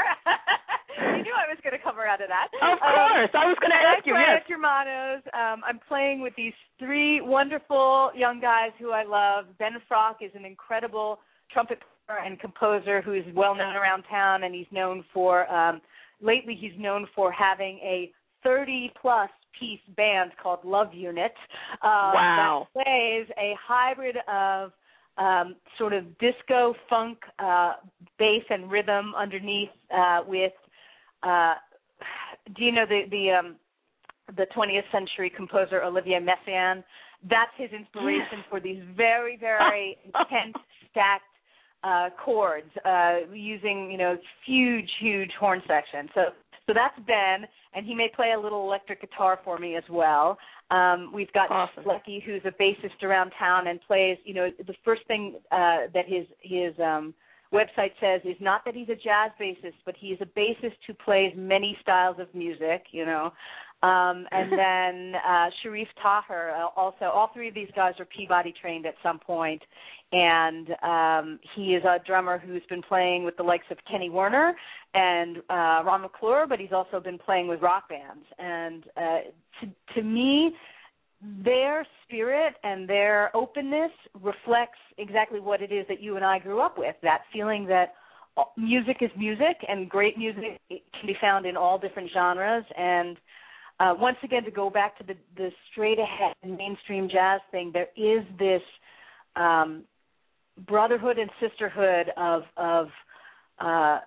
F: you knew I was going to come around to that.
C: Of course, um, I was going to ask
F: I
C: you.
F: play
C: Yes.
F: at Germano's. Um, I'm playing with these three wonderful young guys who I love. Ben Frock is an incredible trumpet player and composer who is well known around town, and he's known for um, lately he's known for having a thirty plus piece band called Love Unit um,
C: wow.
F: that plays a hybrid of um, sort of disco funk uh, bass and rhythm underneath uh, with uh, do you know the the um, the twentieth century composer Olivier Messiaen? That's his inspiration for these very very intense stacked uh, chords uh, using you know huge huge horn section. So so that's Ben. And he may play a little electric guitar for me as well. Um, we've got
C: awesome.
F: Flecky, who's a bassist around town and plays, you know, the first thing uh, that his his um, website says is not that he's a jazz bassist, but he's a bassist who plays many styles of music, you know. Um, and then uh, Sharif Taher, uh, also, all three of these guys are Peabody trained at some point. And um, he is a drummer who's been playing with the likes of Kenny Werner and uh, Ron McClure, but he's also been playing with rock bands. And uh, to, to me, their spirit and their openness reflects exactly what it is that you and I grew up with, that feeling that music is music and great music can be found in all different genres. And uh, once again, to go back to the, the straight-ahead mainstream jazz thing, there is this um, brotherhood and sisterhood of, of uh,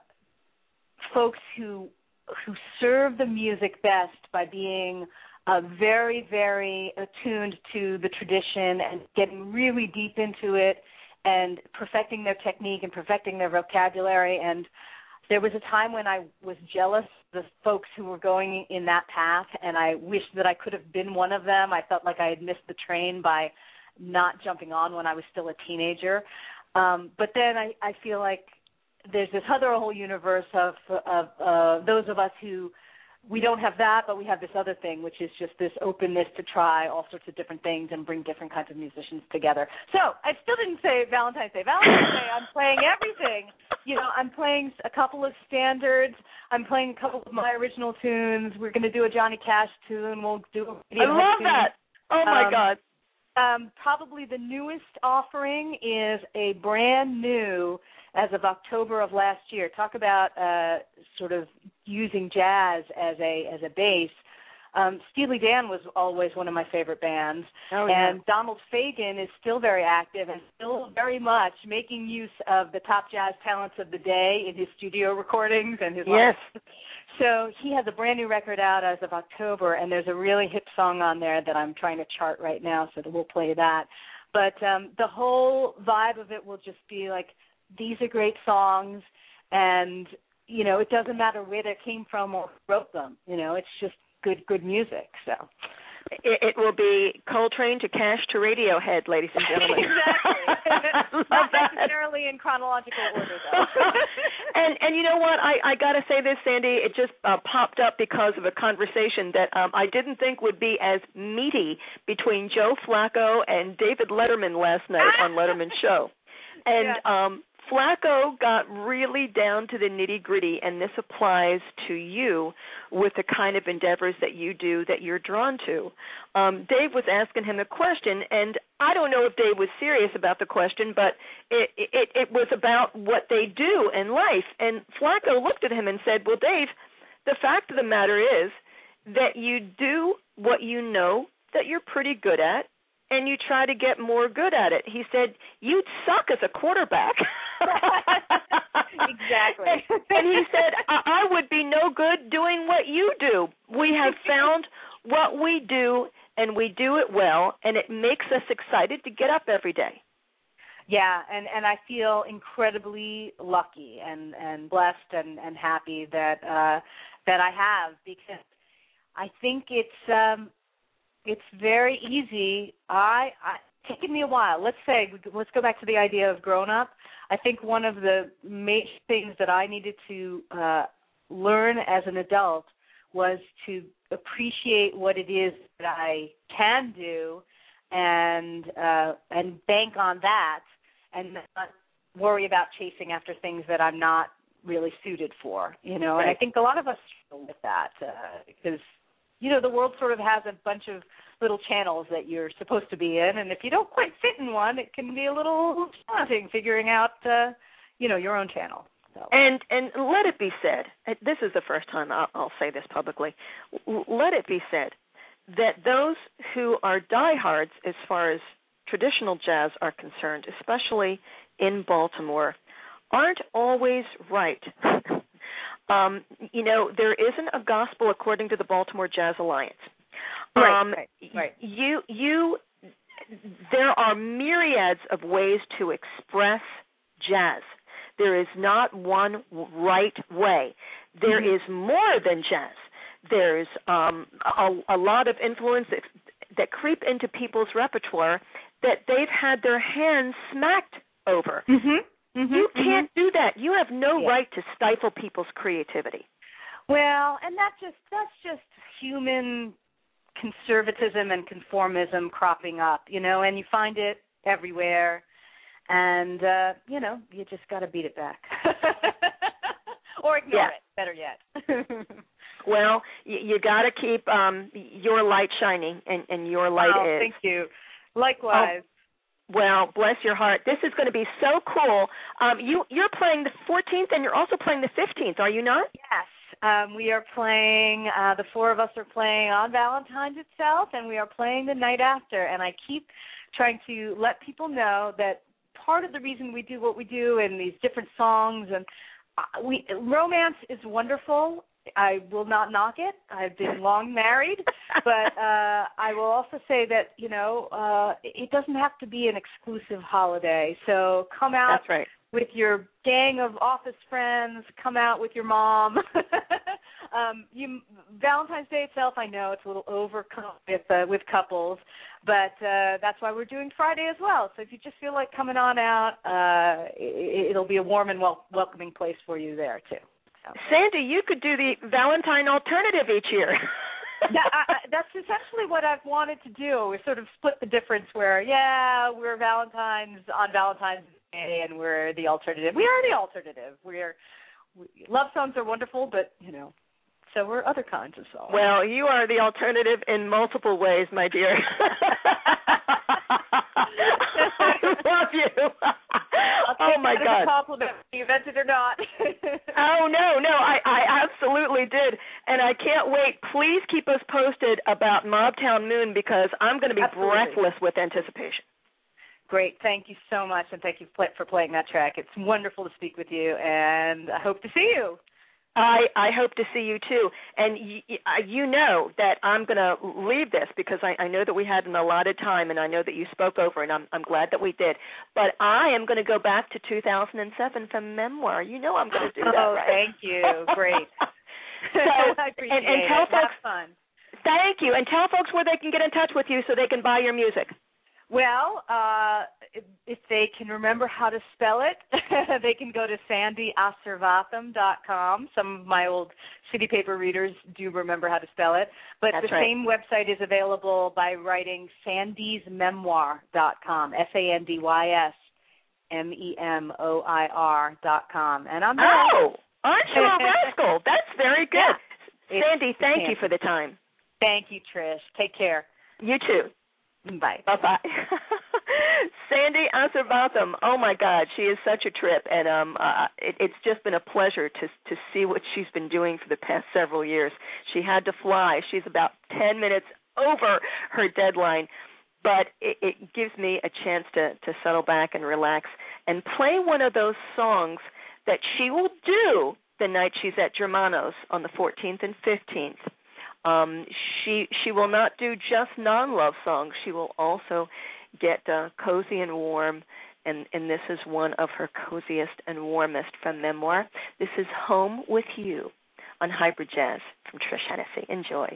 F: folks who who serve the music best by being uh, very, very attuned to the tradition and getting really deep into it and perfecting their technique and perfecting their vocabulary. And there was a time when I was jealous of the folks who were going in that path, and I wished that I could have been one of them. I felt like I had missed the train by not jumping on when I was still a teenager. Um, but then I, I feel like there's this other whole universe of, of uh, those of us who we don't have that, but we have this other thing, which is just this openness to try all sorts of different things and bring different kinds of musicians together. So I still didn't say Valentine's Day. Valentine's Day, I'm playing everything. You know, I'm playing a couple of standards. I'm playing a couple of my original tunes. We're going to do a Johnny Cash tune. We'll do a
C: I love
F: tune.
C: that. Oh, my
F: um,
C: God.
F: Um, probably the newest offering is a brand new, as of October of last year. Talk about uh, sort of using jazz as a as a base. Um, Steely Dan was always one of my favorite bands,
C: oh, yeah.
F: and Donald Fagen is still very active and still very much making use of the top jazz talents of the day in his studio recordings and his
C: yes.
F: live. So he has a brand new record out as of October, and there's a really hip song on there that I'm trying to chart right now, so that we'll play that. But um, the whole vibe of it will just be like, these are great songs, and, you know, it doesn't matter where they came from or who wrote them. You know, it's just good, good music, so.
C: It, it will be Coltrane to Cash to Radiohead, ladies and gentlemen.
F: Exactly. Not necessarily in chronological order, though.
C: and and you know what? I, I got to say this, Sandy. It just uh, popped up because of a conversation that um, I didn't think would be as meaty between Joe Flacco and David Letterman last night on Letterman's show. And
F: yeah.
C: um, Flacco got really down to the nitty-gritty, and this applies to you with the kind of endeavors that you do that you're drawn to. Um, Dave was asking him a question, and I don't know if Dave was serious about the question, but it, it, it was about what they do in life. And Flacco looked at him and said, well, Dave, the fact of the matter is that you do what you know that you're pretty good at, and you try to get more good at it. He said, you'd suck as a quarterback.
F: Exactly.
C: and, and he said, I-, I would be no good doing what you do. We have found what we do, and we do it well, and it makes us excited to get up every day.
F: Yeah, and, and I feel incredibly lucky and, and blessed and, and happy that uh, that I have, because I think it's um, it's very easy. I, I it's taken me a while. Let's say let's go back to the idea of grown up. I think one of the major things that I needed to uh, learn as an adult was to appreciate what it is that I can do and uh, and bank on that, and not worry about chasing after things that I'm not really suited for, you know.
C: Right.
F: And I think a lot of us struggle with that uh, because, you know, the world sort of has a bunch of little channels that you're supposed to be in, and if you don't quite fit in one, it can be a little challenging figuring out, uh, you know, your own channel. So.
C: And and let it be said, this is the first time I'll, I'll say this publicly, let it be said that those who are diehards as far as traditional jazz are concerned, especially in Baltimore, aren't always right. um, you know, there isn't a gospel according to the Baltimore Jazz Alliance.
F: Right,
C: um,
F: right, right.
C: You, you, there are myriads of ways to express jazz. There is not one right way. There mm-hmm. is more than jazz. There's um, a, a lot of influence that, that creep into people's repertoire that they've had their hands smacked over.
F: Mm-hmm. Mm-hmm,
C: you can't
F: mm-hmm.
C: do that. You have no
F: yeah.
C: right to stifle people's creativity.
F: Well, and that just that's just human conservatism and conformism cropping up, you know, and you find it everywhere, and uh, you know, you just got to beat it back or ignore
C: yeah.
F: it. Better yet.
C: Well, you, you got to keep um, your light shining, and, and your light
F: oh,
C: is.
F: Thank you. Likewise.
C: Oh. Well, bless your heart. This is going to be so cool. Um, you, you're playing the fourteenth, and you're also playing the fifteenth, are you not?
F: Yes. Um, we are playing, uh, the four of us are playing on Valentine's itself, and we are playing the night after. And I keep trying to let people know that part of the reason we do what we do and these different songs, and uh, we romance is wonderful. I will not knock it. I've been long married, but uh, I will also say that, you know, uh, it doesn't have to be an exclusive holiday. So come out
C: That's right.
F: with your gang of office friends. Come out with your mom. um, you, Valentine's Day itself, I know it's a little overcome with uh, with couples, but uh, that's why we're doing Friday as well. So if you just feel like coming on out, uh, it, it'll be a warm and wel- welcoming place for you there too. So.
C: Sandy, you could do the Valentine alternative each year.
F: that, I, that's essentially what I've wanted to do. We sort of split the difference where, yeah, we're Valentine's on Valentine's Day and we're the alternative. We are the alternative. We're we, love songs are wonderful, but, you know, so we're other kinds of songs.
C: Well, you are the alternative in multiple ways, my dear. I love you.
F: I'll take
C: oh, my
F: that
C: God.
F: as a compliment, you meant it or not.
C: oh, no, no, I, I absolutely did. And I can't wait. Please keep us posted about Mobtown Moon because I'm going to be
F: Absolutely.
C: breathless with anticipation.
F: Great. Thank you so much, and thank you for playing that track. It's wonderful to speak with you, and I hope to see you.
C: I, I hope to see you, too. And y- y- you know that I'm going to leave this because I, I know that we had an allotted time, and I know that you spoke over, and I'm, I'm glad that we did. But I am going to go back to two thousand seven from Memoir. You know I'm going to do that,
F: oh,
C: right?
F: thank you. Great.
C: so,
F: I appreciate
C: and, and tell
F: it.
C: folks,
F: Have fun.
C: Thank you. And tell folks where they can get in touch with you so they can buy your music.
F: Well, uh, if, if they can remember how to spell it, they can go to sandy asirvatham dot com. Some of my old city paper readers do remember how to spell it. But
C: That's
F: the
C: right.
F: same website is available by writing sandys memoir dot com, S A N D Y S M E M O I R dot com. And I'm there.
C: Oh, aren't you a rascal? That's very good.
F: Yeah.
C: Sandy, thank
F: it's
C: you for the time.
F: Thank you, Trish. Take care.
C: You too.
F: Bye.
C: Bye-bye. Sandy Asirvatham, oh, my God, she is such a trip, and um, uh, it, it's just been a pleasure to to see what she's been doing for the past several years. She had to fly. She's about ten minutes over her deadline, but it, it gives me a chance to, to settle back and relax and play one of those songs that she will do the night she's at Germano's on the fourteenth and fifteenth. Um, she she will not do just non-love songs. She will also get uh, cozy and warm, and, and this is one of her coziest and warmest from Memoir. This is Home With You on Hybrid Jazz from Trish Hennessy. Enjoy.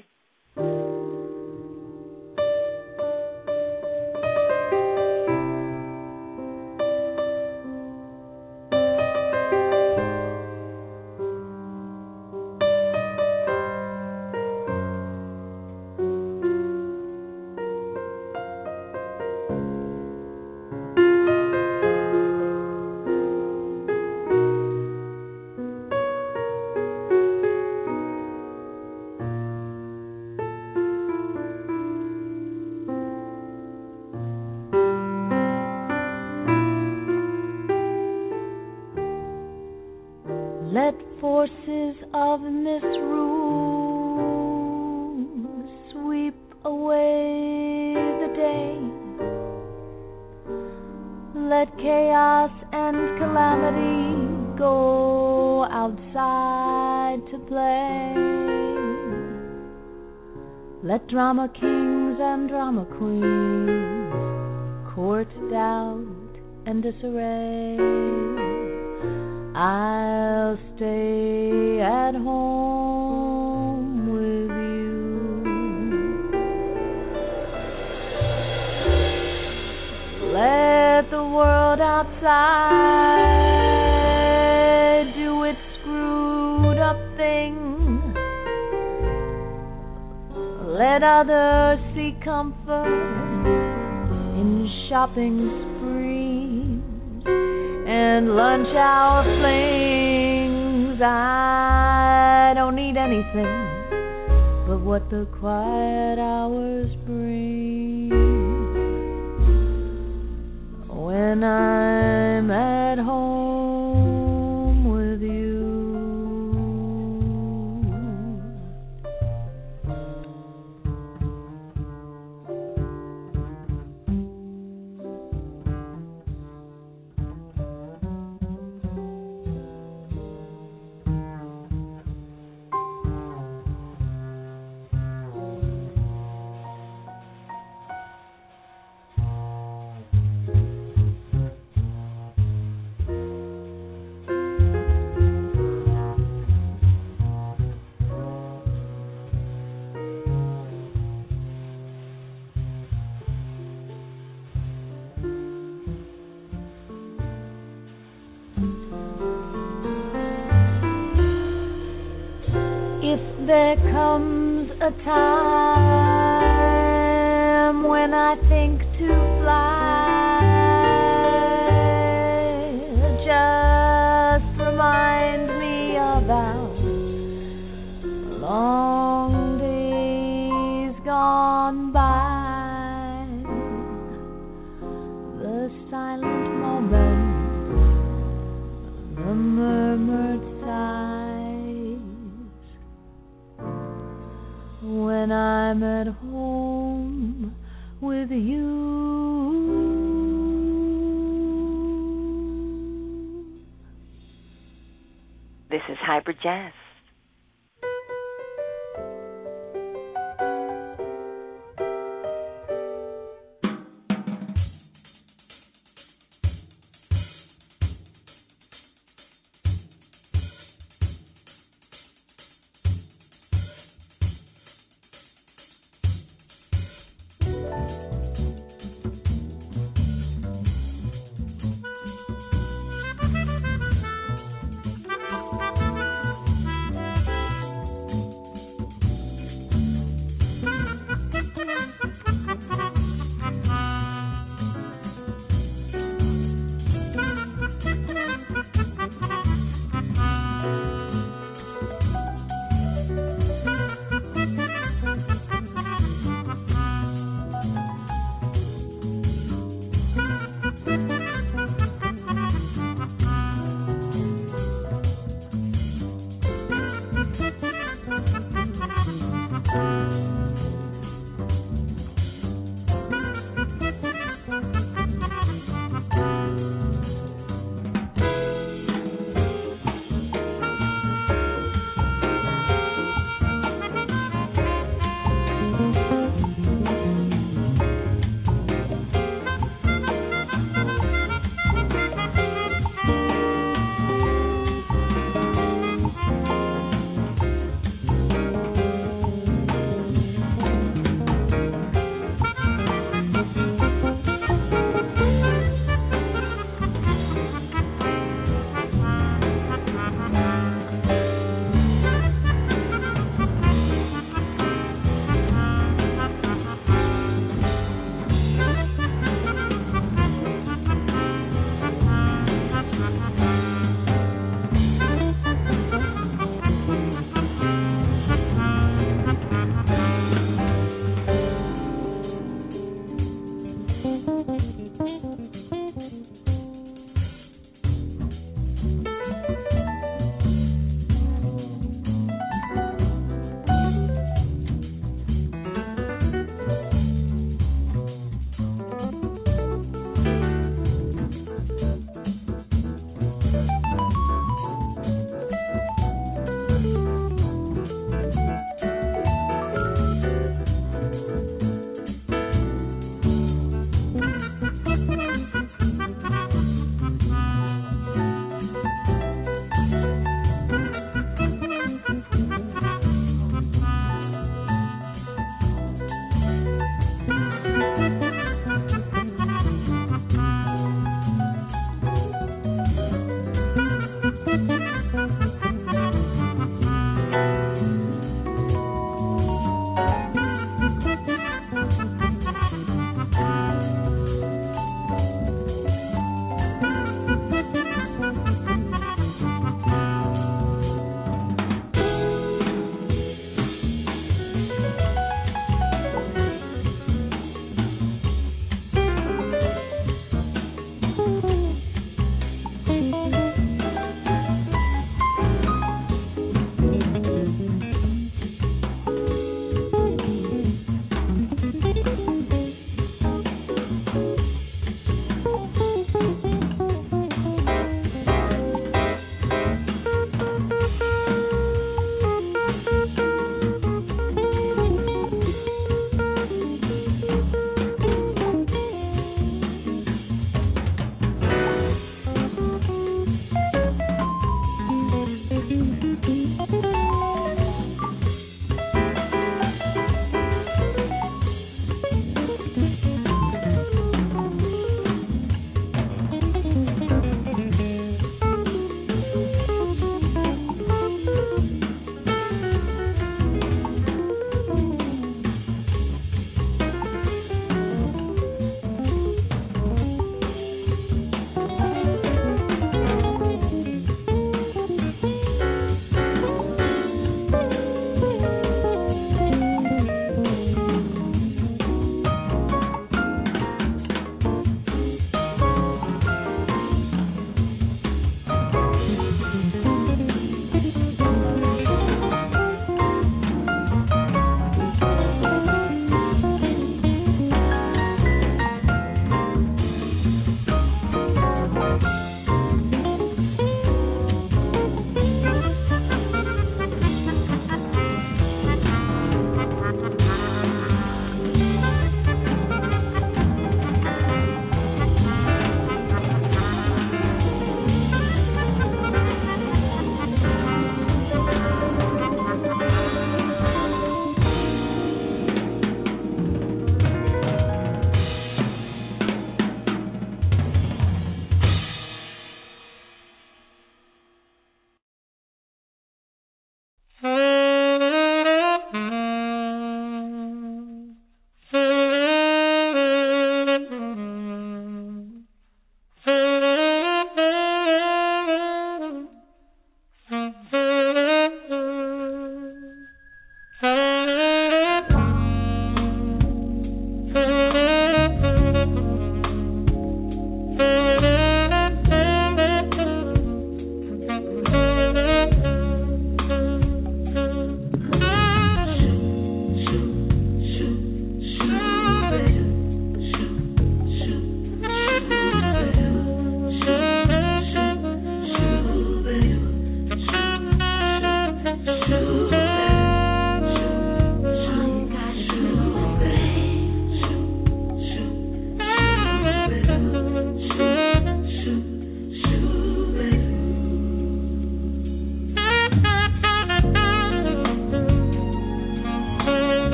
G: winds of misrule sweep away the day. Let chaos and calamity go outside to play. Let drama kings and drama queens court doubt and disarray. I'll stay at home with you. Let the world outside do its screwed up thing. Let others seek comfort in shopping sprees and lunch hour flings. I don't need anything but what the quiet hours bring. When I'm at home with you. There comes a time when I think to fly. Just remind me about long days gone by. The silent moments, the murmured sighs. When I'm at home with you.
C: This is Hybrid Jazz.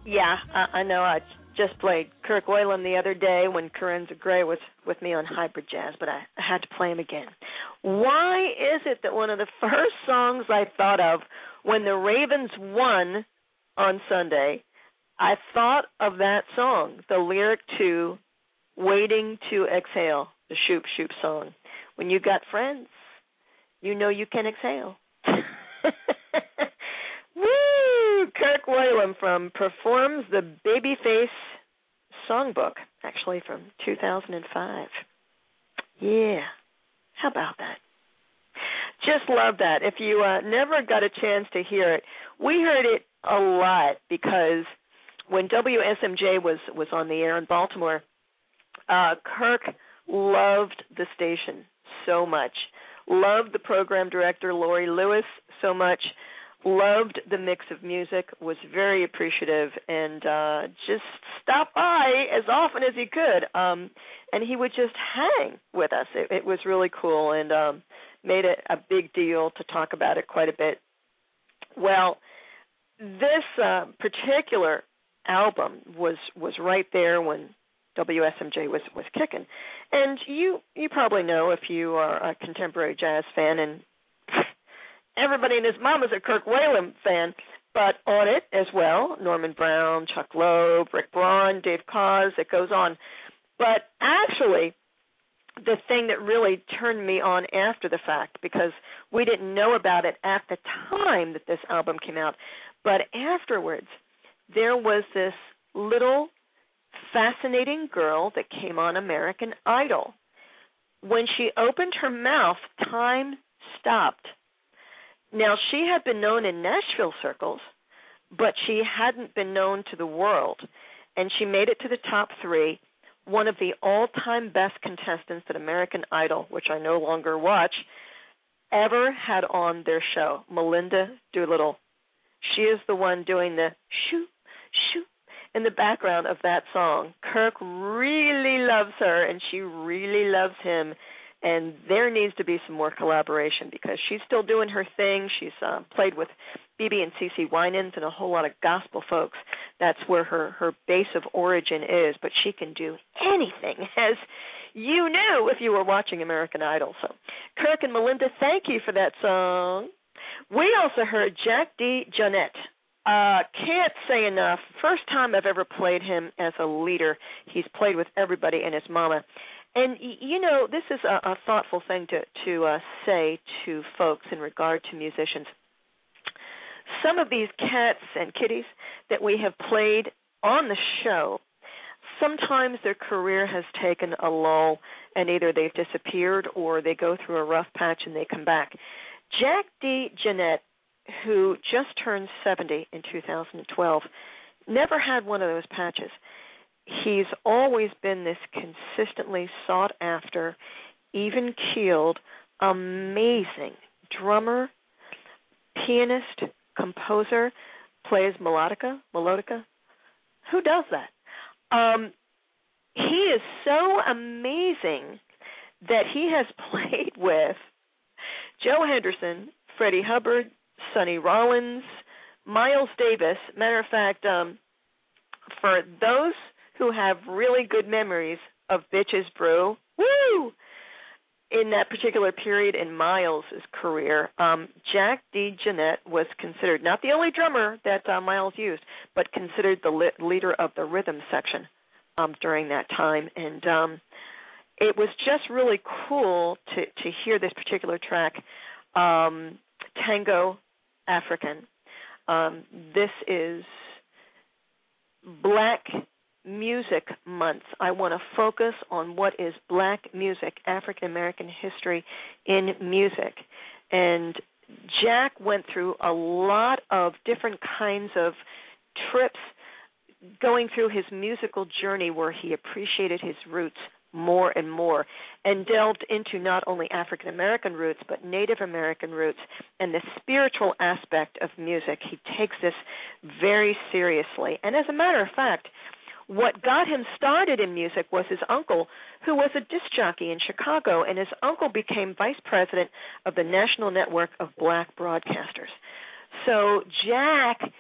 C: Yeah, I, I know. I just played Kirk Whalum the other day when Corinza Gray was with me on Hybrid Jazz, but I, I had to play him again. Why is it that one of the first songs I thought of when the Ravens won on Sunday, I thought of that song, the lyric to Waiting to Exhale, the Shoop Shoop song. When you got friends, you know you can exhale. Woo! Kirk Whalum from Performs the Babyface Songbook, actually from two thousand five. Yeah, how about that? Just love that. If you uh, never got a chance to hear it, we heard it a lot because when W S M J was, was on the air in Baltimore, uh, Kirk loved the station so much, loved the program director, Lori Lewis, so much, loved the mix of music, was very appreciative, and uh, just stopped by as often as he could. Um, and he would just hang with us. It, it was really cool, and um, made it a big deal to talk about it quite a bit. Well, this uh, particular album was was right there when W S M J was, was kicking. And you you probably know if you are a contemporary jazz fan, and everybody and his mom is a Kirk Whalum fan, but on it as well, Norman Brown, Chuck Loeb, Rick Braun, Dave Koz, it goes on. But actually, the thing that really turned me on after the fact, because we didn't know about it at the time that this album came out, but afterwards, there was this little fascinating girl that came on American Idol. When she opened her mouth, time stopped. Now, she had been known in Nashville circles, but she hadn't been known to the world, and she made it to the top three, one of the all-time best contestants that American Idol, which I no longer watch, ever had on their show, Melinda Doolittle. She is the one doing the shoot, shoot in the background of that song. Kirk really loves her, and she really loves him, and there needs to be some more collaboration because she's still doing her thing. She's uh, played with B B and C C Winans and a whole lot of gospel folks. That's where her, her base of origin is, but she can do anything, as you knew if you were watching American Idol. So, Kirk and Melinda, thank you for that song. We also heard Jack DeJohnette. Uh, can't say enough. First time I've ever played him as a leader. He's played with everybody and his mama. And, you know, this is a, a thoughtful thing to, to uh, say to folks in regard to musicians. Some of these cats and kitties that we have played on the show, sometimes their career has taken a lull and either they've disappeared or they go through a rough patch and they come back. Jack DeJohnette, who just turned seventy in two thousand twelve, never had one of those patches. He's always been this consistently sought-after, even-keeled, amazing drummer, pianist, composer, plays melodica, melodica. Who does that? Um, he is so amazing that he has played with Joe Henderson, Freddie Hubbard, Sonny Rollins, Miles Davis. Matter of fact, um, for those who have really good memories of Bitches Brew, woo! In that particular period in Miles' career, um, Jack DeJohnette was considered not the only drummer that uh, Miles used, but considered the li- leader of the rhythm section um, during that time. And um, it was just really cool to, to hear this particular track, um, Tango African. Um, this is Black Music Month. I want to focus on what is black music, African American history in music. And Jack went through a lot of different kinds of trips going through his musical journey where he appreciated his roots more and more and delved into not only African American roots but Native American roots and the spiritual aspect of music. He takes this very seriously. And as a matter of fact, what got him started in music was his uncle, who was a disc jockey in Chicago, and his uncle became vice president of the National Network of Black Broadcasters. So Jack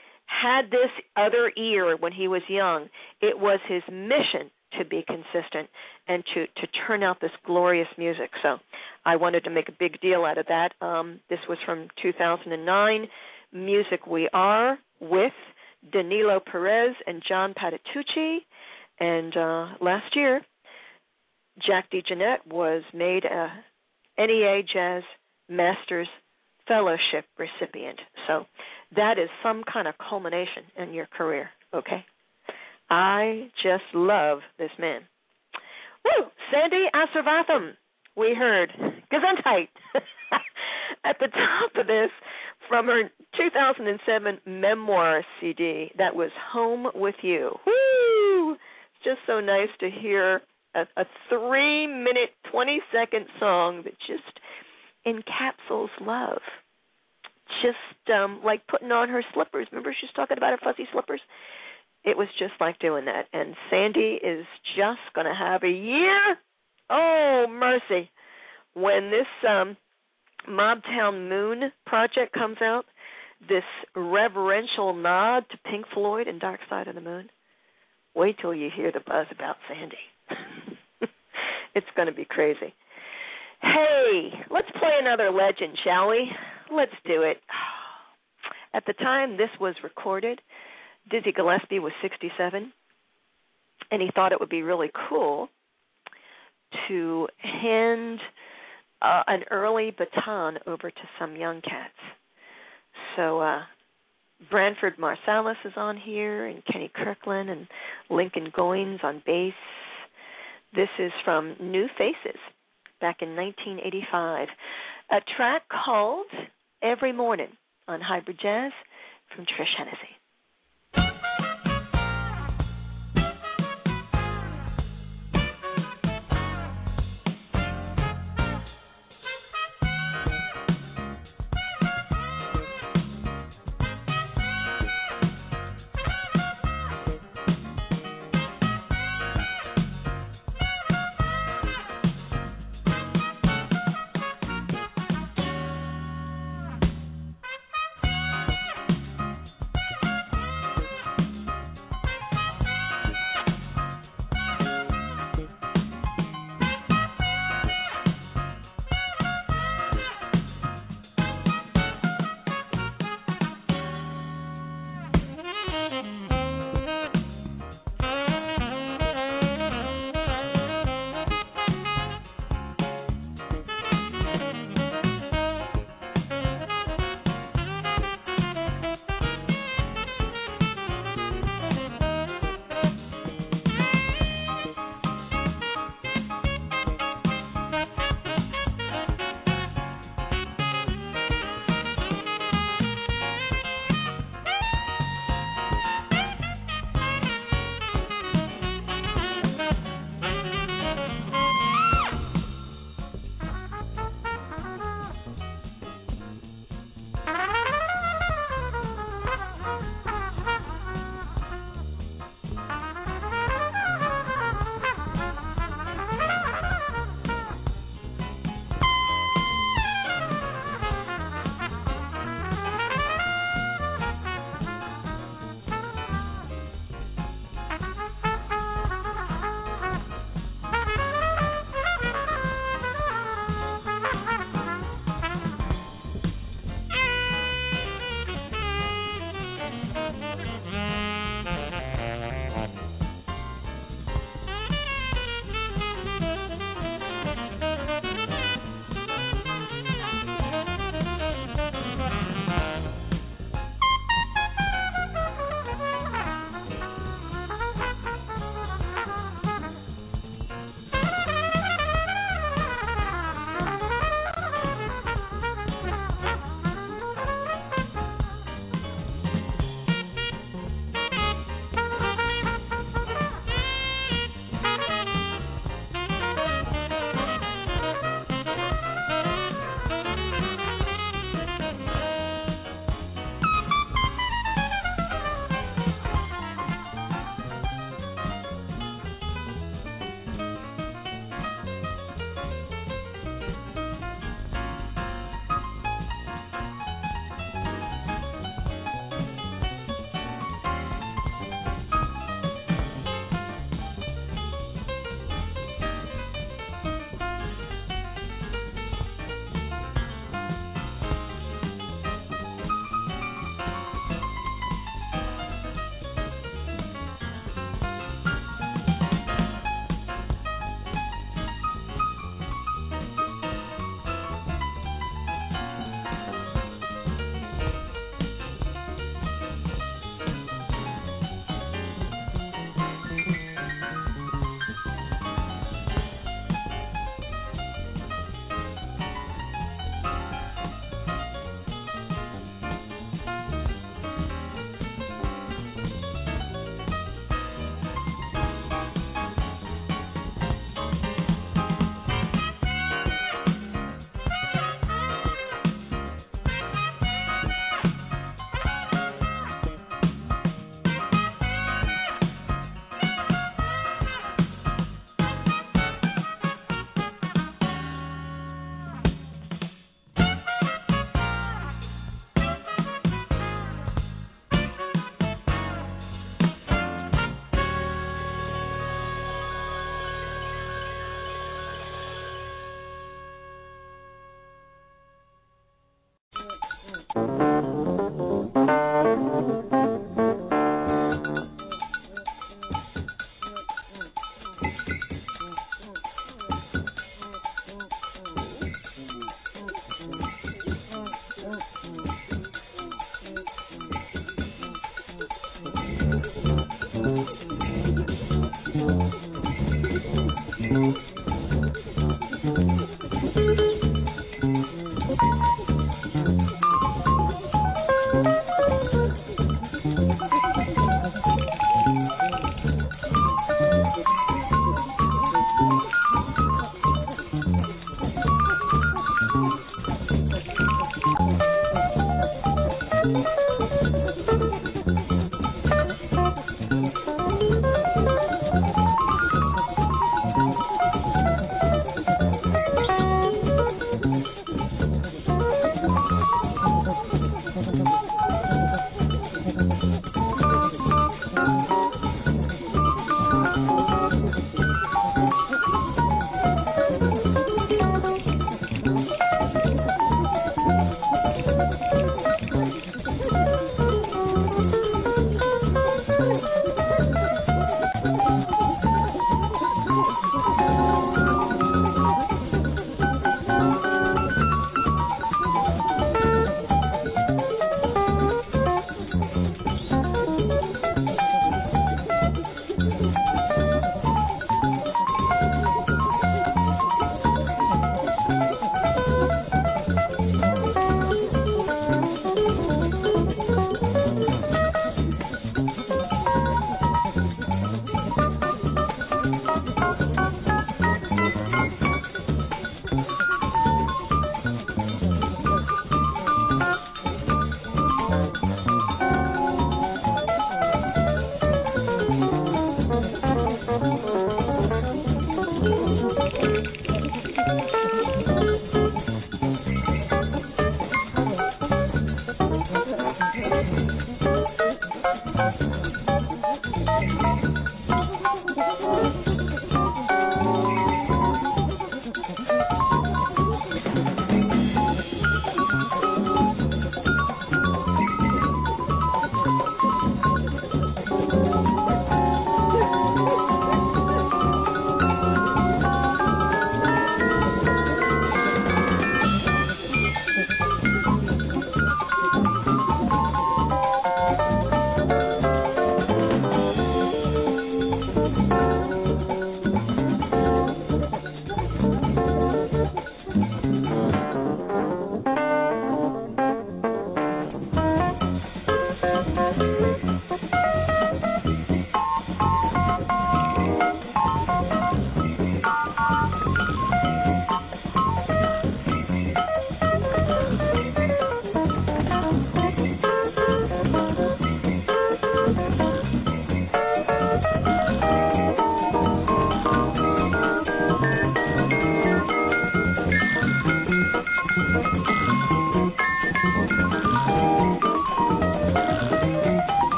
C: had this other ear when he was young. It was his mission to be consistent and to, to turn out this glorious music. So I wanted to make a big deal out of that. Um, this was from two thousand nine, Music We Are, with Danilo Perez and John Patitucci. And uh, last year, Jack DeJohnette was made a N E A Jazz Masters Fellowship recipient. So that is some kind of culmination in your career, okay? I just love this man. Woo! Sandy Asirvatham, we heard Gesundheit at the top of this from her two thousand seven memoir C D. That was Home With You. Woo! It's just so nice to hear a, a three-minute, twenty-second song that just encapsulates love. Just um, like putting on her slippers. Remember she was talking about her fuzzy slippers? It was just like doing that. And Sandy is just going to have a year, oh, mercy, when this um, Mobtown Moon project comes out, this reverential nod to Pink Floyd and Dark Side of the Moon. Wait till you hear the buzz about Sandy. It's going to be crazy. Hey, let's play another legend, shall we? Let's do it. At the time this was recorded, Dizzy Gillespie was sixty-seven, and he thought it would be really cool to hand uh, an early baton over to some young cats. So uh, Branford Marsalis is on here, and Kenny Kirkland, and Lincoln Goines on bass. This is from New Faces, back in nineteen eighty-five. A track called Every Morning on Hybrid Jazz from Trish Hennessy.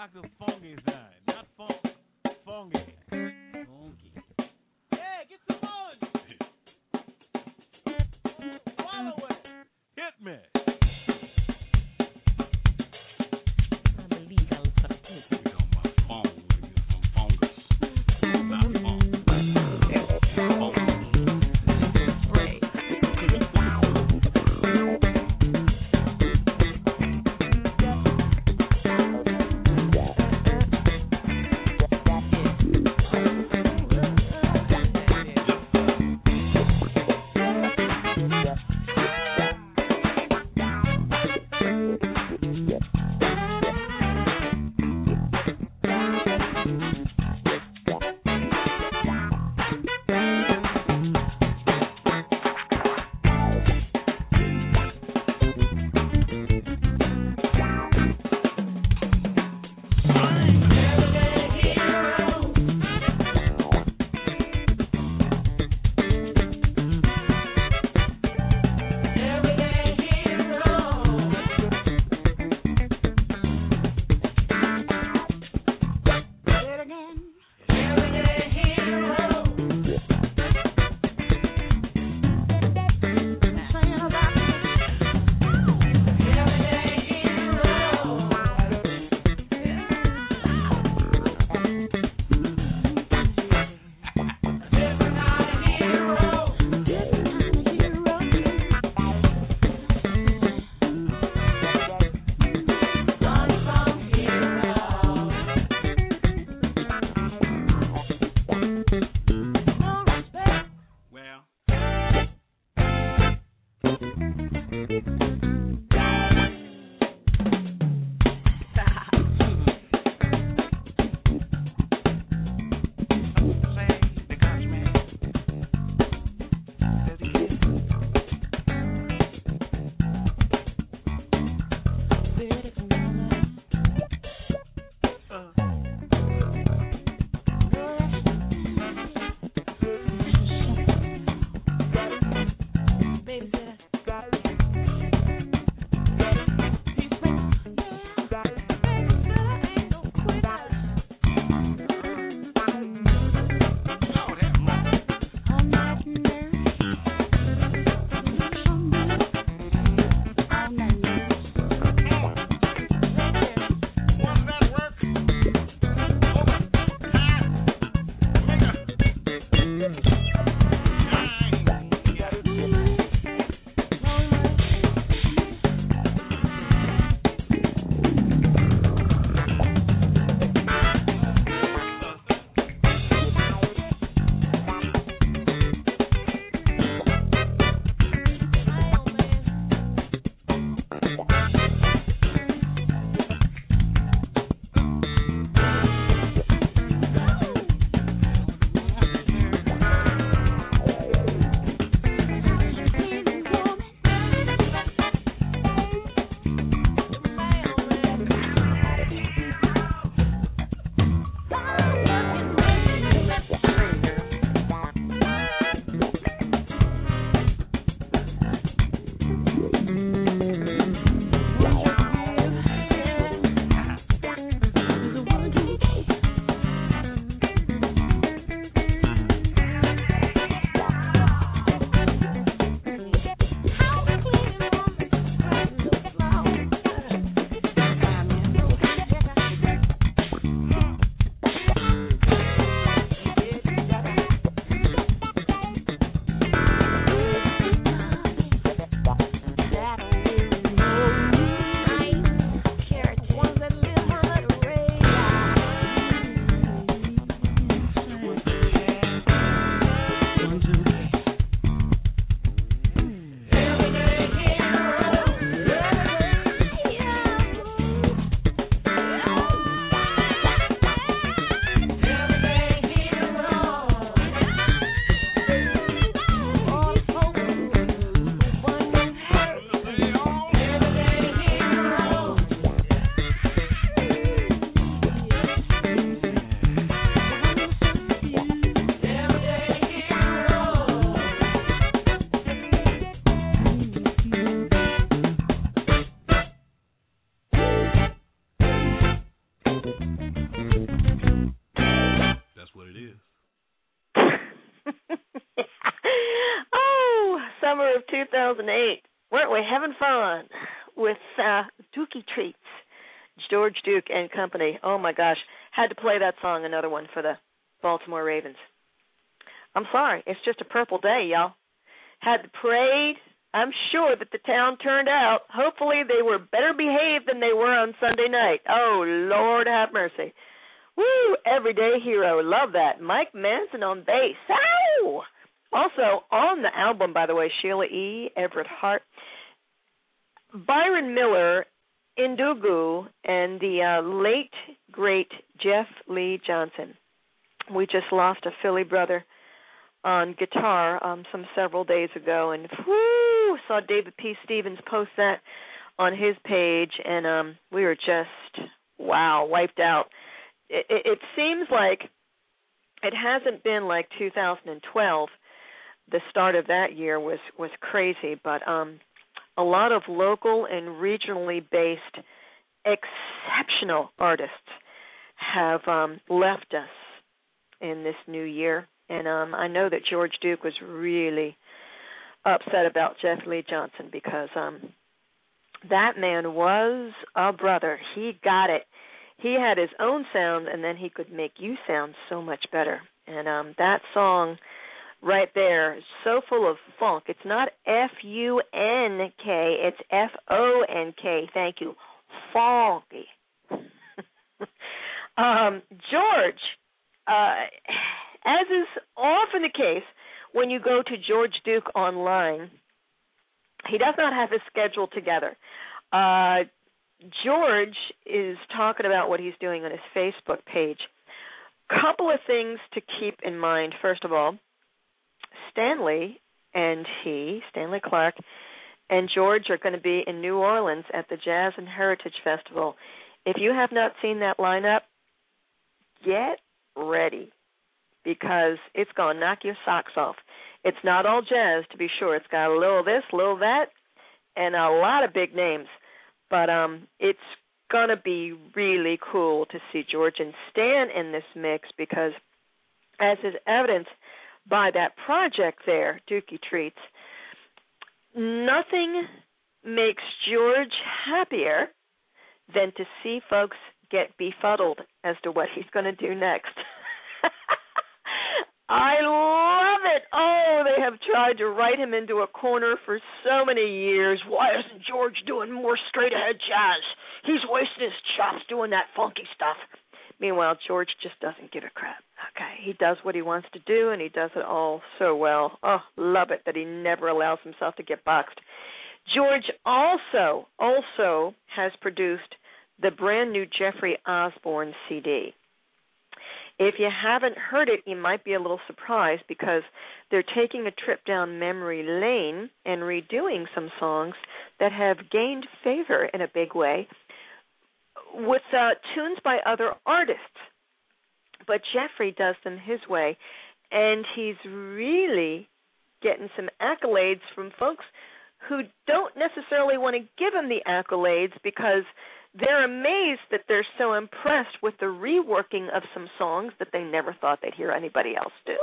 H: Doctor Funky sign, not funk, funky. Funky. Yeah, get some fun. Swallow it. Hit me.
A: I believe I was supposed to.
H: Get on my phone and get some fungus. Not funk.
A: Spray.
H: That's what it is.
C: Oh, summer of two thousand eight. Weren't we having fun with uh, Dookie Treats, George Duke and company? Oh, my gosh. Had to play that song, another one for the Baltimore Ravens. I'm sorry. It's just a purple day, y'all. Had the parade. I'm sure that the town turned out. Hopefully they were better behaved than they were on Sunday night. Oh, Lord have mercy. Woo, everyday hero. Love that. Mike Manson on bass. Ow! Also, on the album, by the way, Sheila E., Everett Hart, Byron Miller, Indugu, and the uh, late, great Jeff Lee Johnson. We just lost a Philly brother on guitar um, some several days ago, and whoo, saw David P. Stevens post that on his page, and um, we were just, wow, wiped out. It, it, it seems like it hasn't been like two thousand twelve. The start of that year was, was crazy, but um, a lot of local and regionally based exceptional artists have um, left us in this new year. And um, I know that George Duke was really upset about Jeff Lee Johnson because um, that man was a brother. He got it. He had his own sound, and then he could make you sound so much better. And um, that song right there is so full of funk. It's not F U N K. It's F O N K. Thank you. Funky. um, George, uh, as is often the case when you go to George Duke online, he does not have his schedule together. Uh, George is talking about what he's doing on his Facebook page. Couple of things to keep in mind. First of all, Stanley and he, Stanley Clarke, and George are going to be in New Orleans at the Jazz and Heritage Festival. If you have not seen that lineup, get ready because it's going to knock your socks off. It's not all jazz, to be sure. It's got a little of this, a little of that, and a lot of big names. But um, it's going to be really cool to see George and Stan in this mix because, as is evidenced by that project there, Dookie Treats, nothing makes George happier than to see folks get befuddled as to what he's going to do next. I love it. Oh, they have tried to write him into a corner for so many years. Why isn't George doing more straight-ahead jazz? He's wasting his chops doing that funky stuff. Meanwhile, George just doesn't give a crap. Okay, he does what he wants to do, and he does it all so well. Oh, love it that he never allows himself to get boxed. George also, also has produced the brand new Jeffrey Osborne C D. If you haven't heard it, you might be a little surprised because they're taking a trip down memory lane and redoing some songs that have gained favor in a big way with uh, tunes by other artists. But Jeffrey does them his way, and he's really getting some accolades from folks who don't necessarily want to give him the accolades because they're amazed that they're so impressed with the reworking of some songs that they never thought they'd hear anybody else do.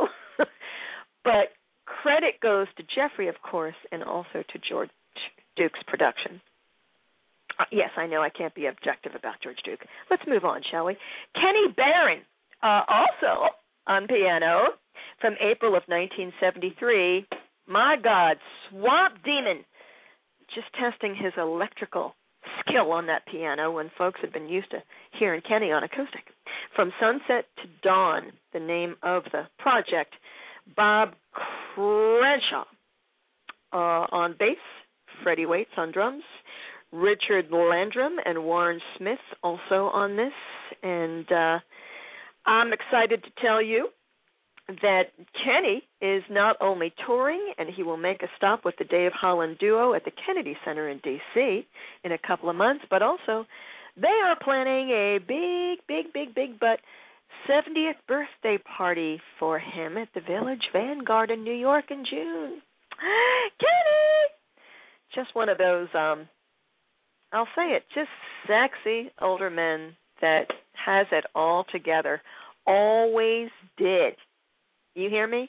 C: But credit goes to Jeffrey, of course, and also to George Duke's production. Uh, yes, I know I can't be objective about George Duke. Let's move on, shall we? Kenny Barron, uh, also on piano from April of nineteen seventy-three. My God, Swamp Demon, just testing his electrical skill on that piano when folks have been used to hearing Kenny on acoustic. From Sunset to Dawn, the name of the project. Bob Crenshaw uh, on bass, Freddie Waits on drums, Richard Landrum and Warren Smith also on this. And uh, I'm excited to tell you that Kenny is not only touring, and he will make a stop with the Dave Holland Duo at the Kennedy Center in D C in a couple of months, but also they are planning a big, big, big, big, but seventieth birthday party for him at the Village Vanguard in New York in June. Kenny! Just one of those, um, I'll say it, just sexy older men that has it all together. Always did. You hear me?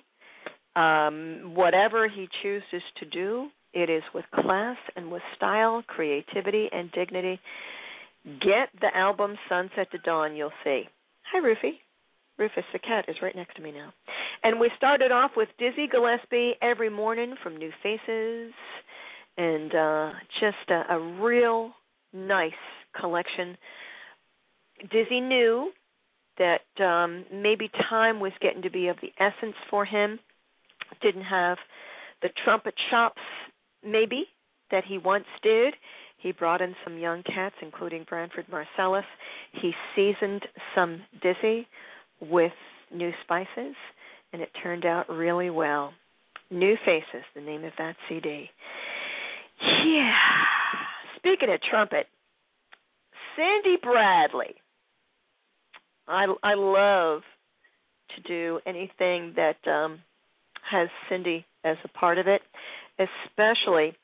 C: Um, whatever he chooses to do, it is with class and with style, creativity, and dignity. Get the album Sunset to Dawn, you'll see. Hi, Rufy. Rufus the cat is right next to me now. And we started off with Dizzy Gillespie, Every Morning from New Faces, and uh, just a, a real nice collection. Dizzy knew that um, maybe time was getting to be of the essence for him. Didn't have the trumpet chops, maybe, that he once did. He brought in some young cats, including Branford Marsalis. He seasoned some Dizzy with new spices, and it turned out really well. New Faces, the name of that C D. Yeah. Speaking of trumpet, Cindy Bradley. I, I love to do anything that um, has Cindy as a part of it, especially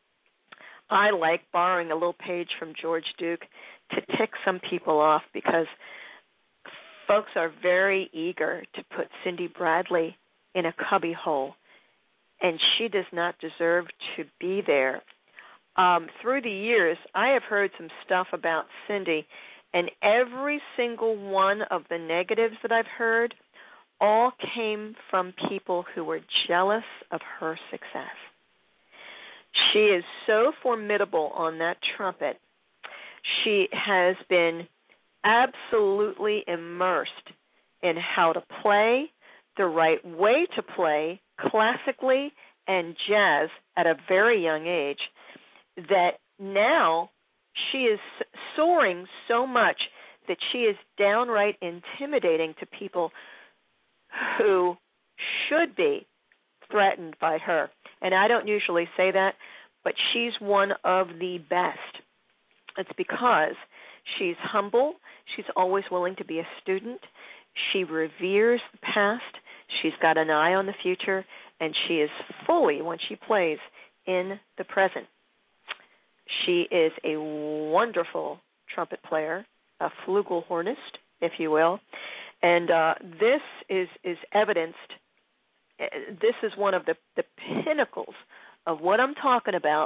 C: I like borrowing a little page from George Duke to tick some people off because folks are very eager to put Cindy Bradley in a cubby hole, and she does not deserve to be there. Um, through the years, I have heard some stuff about Cindy, and every single one of the negatives that I've heard all came from people who were jealous of her success. She is so formidable on that trumpet. She has been absolutely immersed in how to play, the right way to play, classically and jazz at a very young age, that now she is soaring so much that she is downright intimidating to people who should be threatened by her. And I don't usually say that, but she's one of the best. It's because she's humble. She's always willing to be a student. She reveres the past. She's got an eye on the future, and she is fully, when she plays, in the present. She is a wonderful trumpet player, a flugelhornist, if you will, and uh, this is, is evidenced. This is one of the, the pinnacles of what I'm talking about.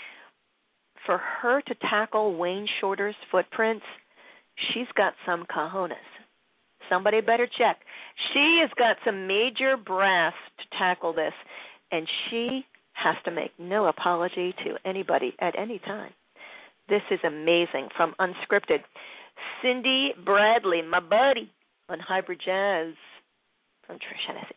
C: For her to tackle Wayne Shorter's footprints, she's got some cojones. Somebody better check. She has got some major brass to tackle this, and she has to make no apology to anybody at any time. This is amazing. From Unscripted, Cindy Bradley, my buddy, on Hybrid Jazz from Trish Hennessy.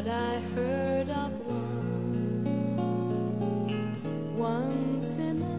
G: but I heard of one once in a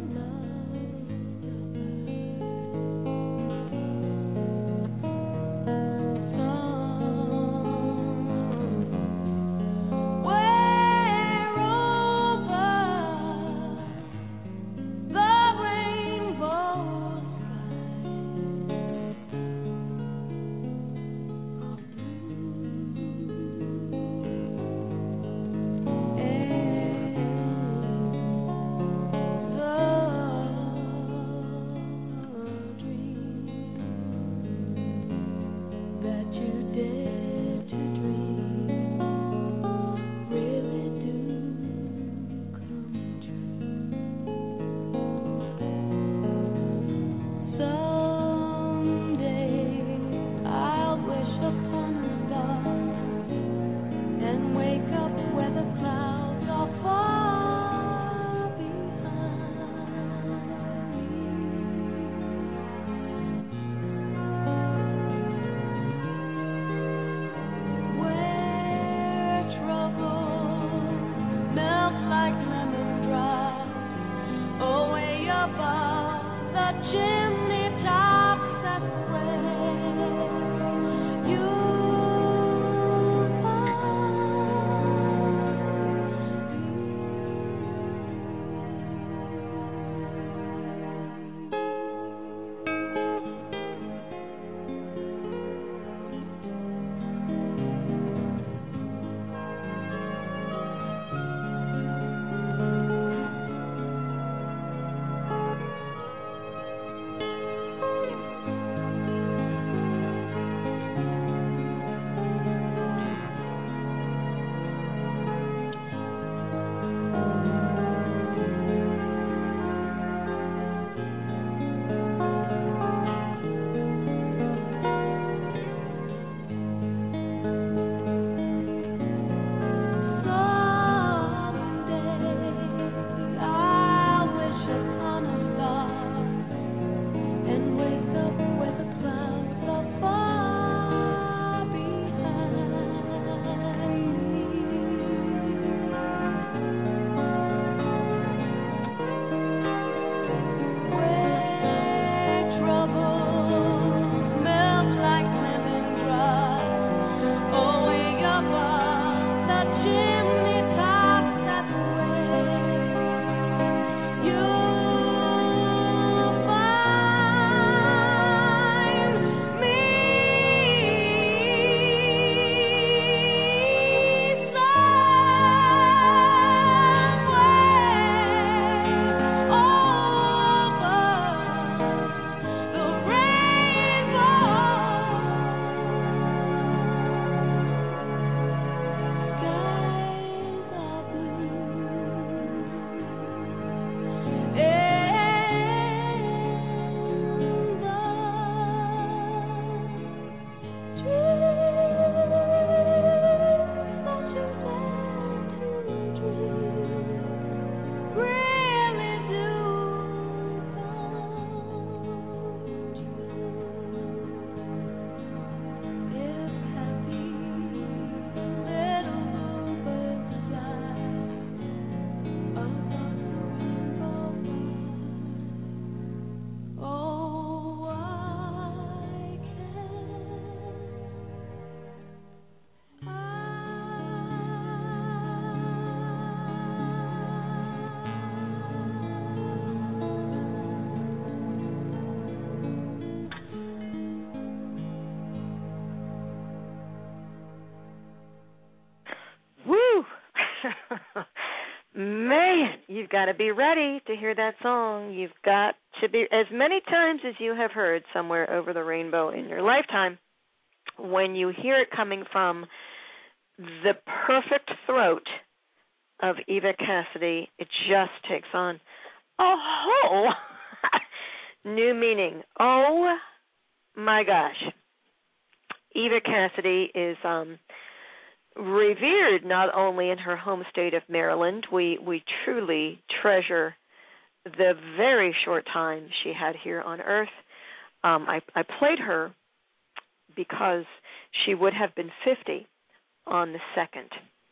C: Man, you've got to be ready to hear that song. You've got to be, as many times as you have heard Somewhere Over the Rainbow in your lifetime, when you hear it coming from the perfect throat of Eva Cassidy, it just takes on a whole new meaning. Oh, my gosh. Eva Cassidy is um, revered not only in her home state of Maryland. We, we truly treasure the very short time she had here on Earth. Um, I, I played her because she would have been fifty on the second.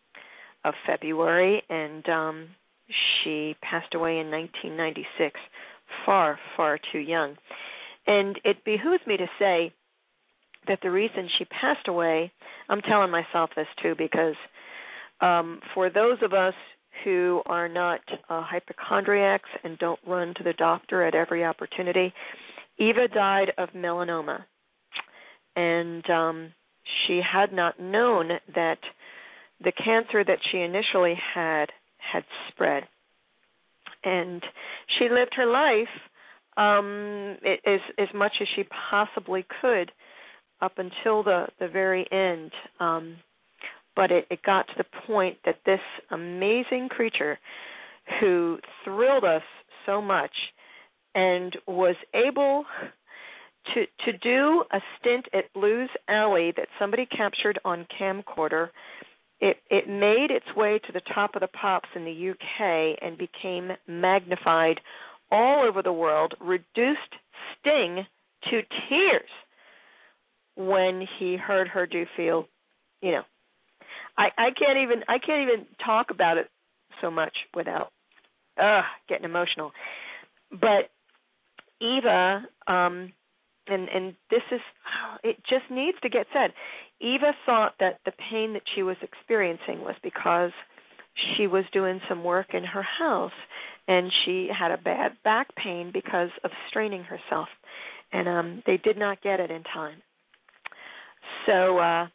C: of February, and um, she passed away in nineteen ninety-six, far, far too young. And it behooves me to say that the reason she passed away, I'm telling myself this too, because um, for those of us who are not uh, hypochondriacs and don't run to the doctor at every opportunity, Eva died of melanoma. And um, she had not known that the cancer that she initially had had spread. And she lived her life um, as, as much as she possibly could up until the, the very end. Um, but it, it got to the point that this amazing creature who thrilled us so much and was able to to do a stint at Blues Alley that somebody captured on camcorder. It, it made its way to the top of the pops in the U K and became magnified all over the world, reduced Sting to tears when he heard her do Feel, you know. I, I can't even I can't even talk about it so much without uh, getting emotional. But Eva, um, and and this is, it just needs to get said. Eva thought that the pain that she was experiencing was because she was doing some work in her house, and she had a bad back pain because of straining herself, and um, they did not get it in time. So uh,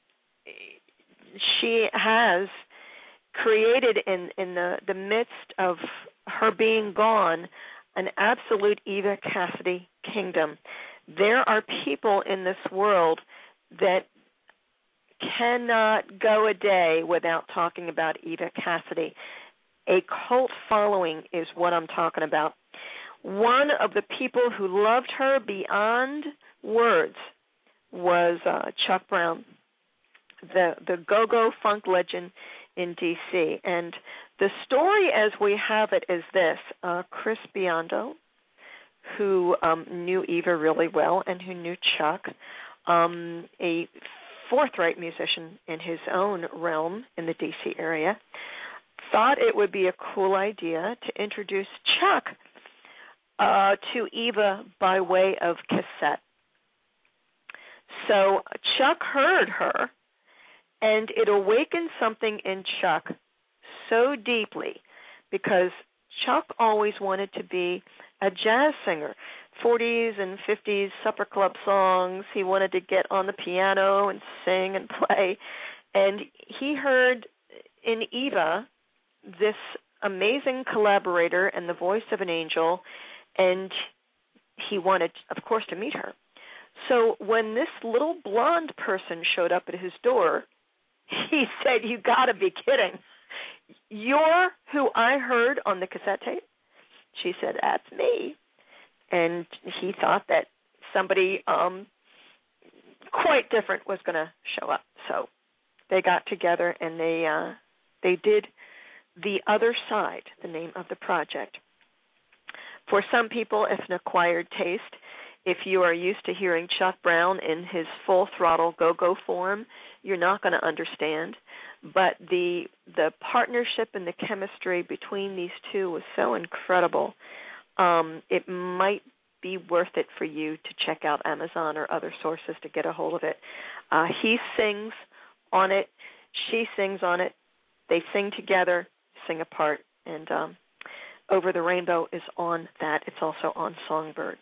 C: she has created in, in the, the midst of her being gone an absolute Eva Cassidy kingdom. There are people in this world that cannot go a day without talking about Eva Cassidy. A cult following is what I'm talking about. One of the people who loved her beyond words was uh, Chuck Brown, the the go-go funk legend in D C. And the story as we have it is this. Uh, Chris Biondo, who um, knew Eva really well and who knew Chuck, um, a forthright musician in his own realm in the D C area, thought it would be a cool idea to introduce Chuck uh, to Eva by way of cassette. So Chuck heard her, and it awakened something in Chuck so deeply because Chuck always wanted to be a jazz singer. forties and fifties supper club songs. He wanted to get on the piano and sing and play. And he heard in Eva this amazing collaborator and the voice of an angel, and he wanted, of course, to meet her. So when this little blonde person showed up at his door, he said, "You got to be kidding. You're who I heard on the cassette tape?" She said, "That's me." And he thought that somebody um, quite different was going to show up. So they got together and they uh, they did The Other Side, the name of the project. For some people, it's an acquired taste. If you are used to hearing Chuck Brown in his full throttle go-go form, you're not going to understand. But the the partnership and the chemistry between these two was so incredible. Um, it might be worth it for you to check out Amazon or other sources to get a hold of it. Uh, he sings on it. She sings on it. They sing together, sing apart. And um, Over the Rainbow is on that. It's also on Songbird.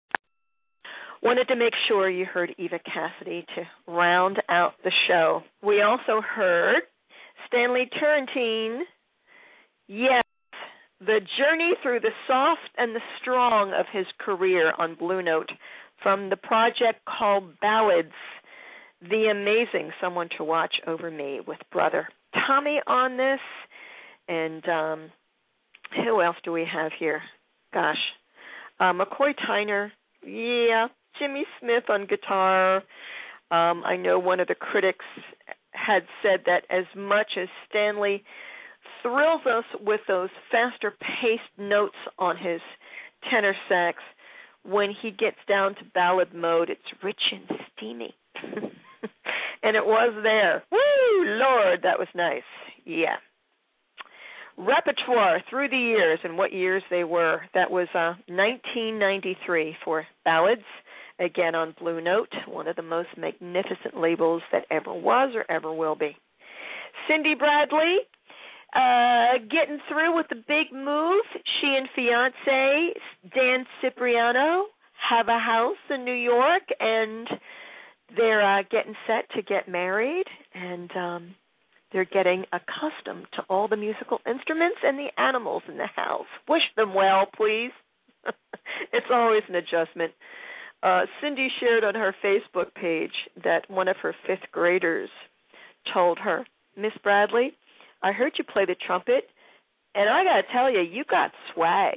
C: Wanted to make sure you heard Eva Cassidy to round out the show. We also heard Stanley Turrentine. Yes, the journey through the soft and the strong of his career on Blue Note from the project called Ballads, the amazing Someone to Watch Over Me with Brother Tommy on this. And um, who else do we have here? Gosh, uh, McCoy Tyner, yeah. Jimmy Smith on guitar. Um, I know one of the critics had said that as much as Stanley thrills us with those faster-paced notes on his tenor sax, when he gets down to ballad mode, it's rich and steamy. And it was there. Woo, Lord, that was nice. Yeah. Repertoire through the years and what years they were. That was uh, nineteen ninety-three for Ballads, again on Blue Note, one of the most magnificent labels that ever was or ever will be. Cindy Bradley, uh, getting through with the big move. She and fiancé Dan Cipriano have a house in New York, and they're uh, getting set to get married, and um, they're getting accustomed to all the musical instruments and the animals in the house. Wish them well, please. It's always an adjustment. Uh, Cindy shared on her Facebook page that one of her fifth graders told her, Miss Bradley, I heard you play the trumpet, and I got to tell you, you got swag.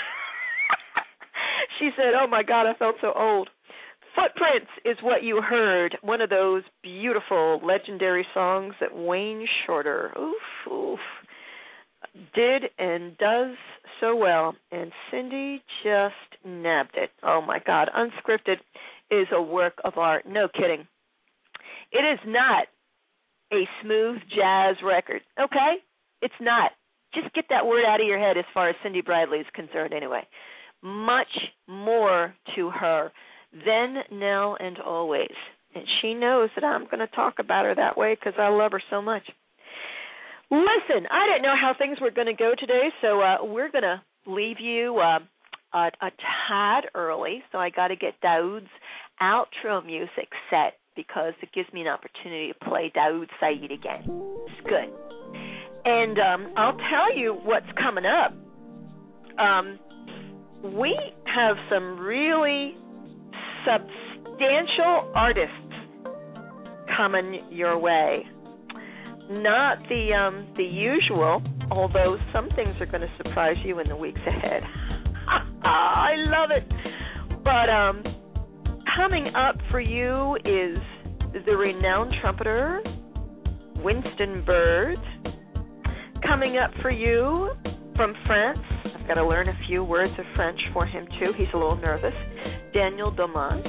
C: She said, oh, my God, I felt so old. Footprints is what you heard, one of those beautiful, legendary songs that Wayne Shorter, oof, oof, did and does so well. And Cindy just nabbed it. Oh, my God. Unscripted is a work of art. No kidding. It is not a smooth jazz record, okay? It's not. Just get that word out of your head as far as Cindy Bradley is concerned anyway. Much more to her. Then, now, and always. And she knows that I'm going to talk about her that way because I love her so much. Listen, I didn't know how things were going to go today, so uh, we're going to leave you uh, a, a tad early. So I got to get Daoud's outro music set because it gives me an opportunity to play Daoud Saeed again. It's good. And um, I'll tell you what's coming up. Um, we have some really substantial artists coming your way. Not the um, the usual, although some things are going to surprise you in the weeks ahead. I love it. But um, coming up for you is the renowned trumpeter Winston Byrd. Coming up for you from France, I've got to learn a few words of French for him too. He's a little nervous. Daniel Dommage.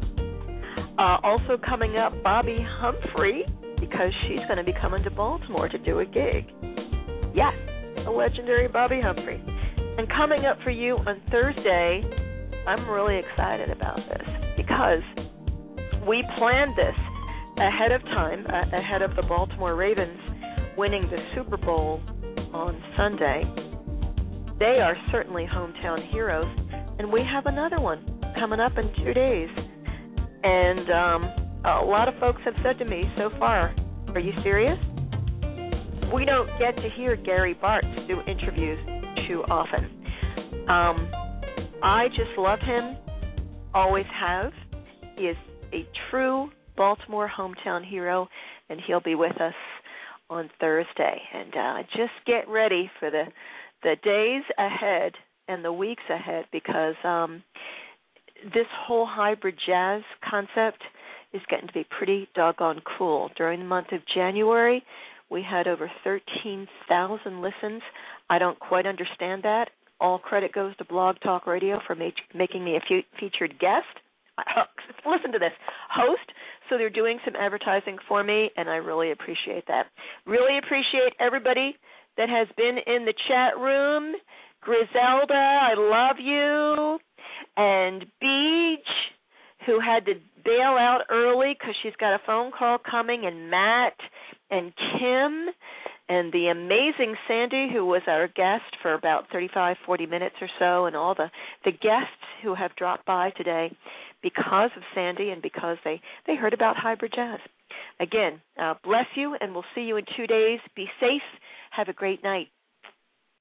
C: Uh, also coming up, Bobby Humphrey, because she's going to be coming to Baltimore to do a gig. Yes, the legendary Bobby Humphrey. And coming up for you on Thursday, I'm really excited about this because we planned this ahead of time, uh, ahead of the Baltimore Ravens winning the Super Bowl on Sunday. They are certainly hometown heroes, and we have another one coming up in two days. And um, a lot of folks have said to me so far, are you serious? We don't get to hear Gary Bartz do interviews too often. Um, I just love him, always have. He is a true Baltimore hometown hero, and he'll be with us on Thursday. And uh, just get ready for the the days ahead and the weeks ahead because um, this whole hybrid jazz concept is getting to be pretty doggone cool. During the month of January, we had over thirteen thousand listens. I don't quite understand that. All credit goes to Blog Talk Radio for ma- making me a fe- featured guest. Listen to this. Host. So they're doing some advertising for me, and I really appreciate that. Really appreciate everybody that has been in the chat room. Griselda, I love you. And Beach, who had to bail out early because she's got a phone call coming, and Matt and Kim and the amazing Sandy, who was our guest for about thirty-five, forty minutes or so, and all the, the guests who have dropped by today because of Sandy and because they, they heard about hybrid jazz. Again, uh, bless you, and we'll see you in two days. Be safe. Have a great night.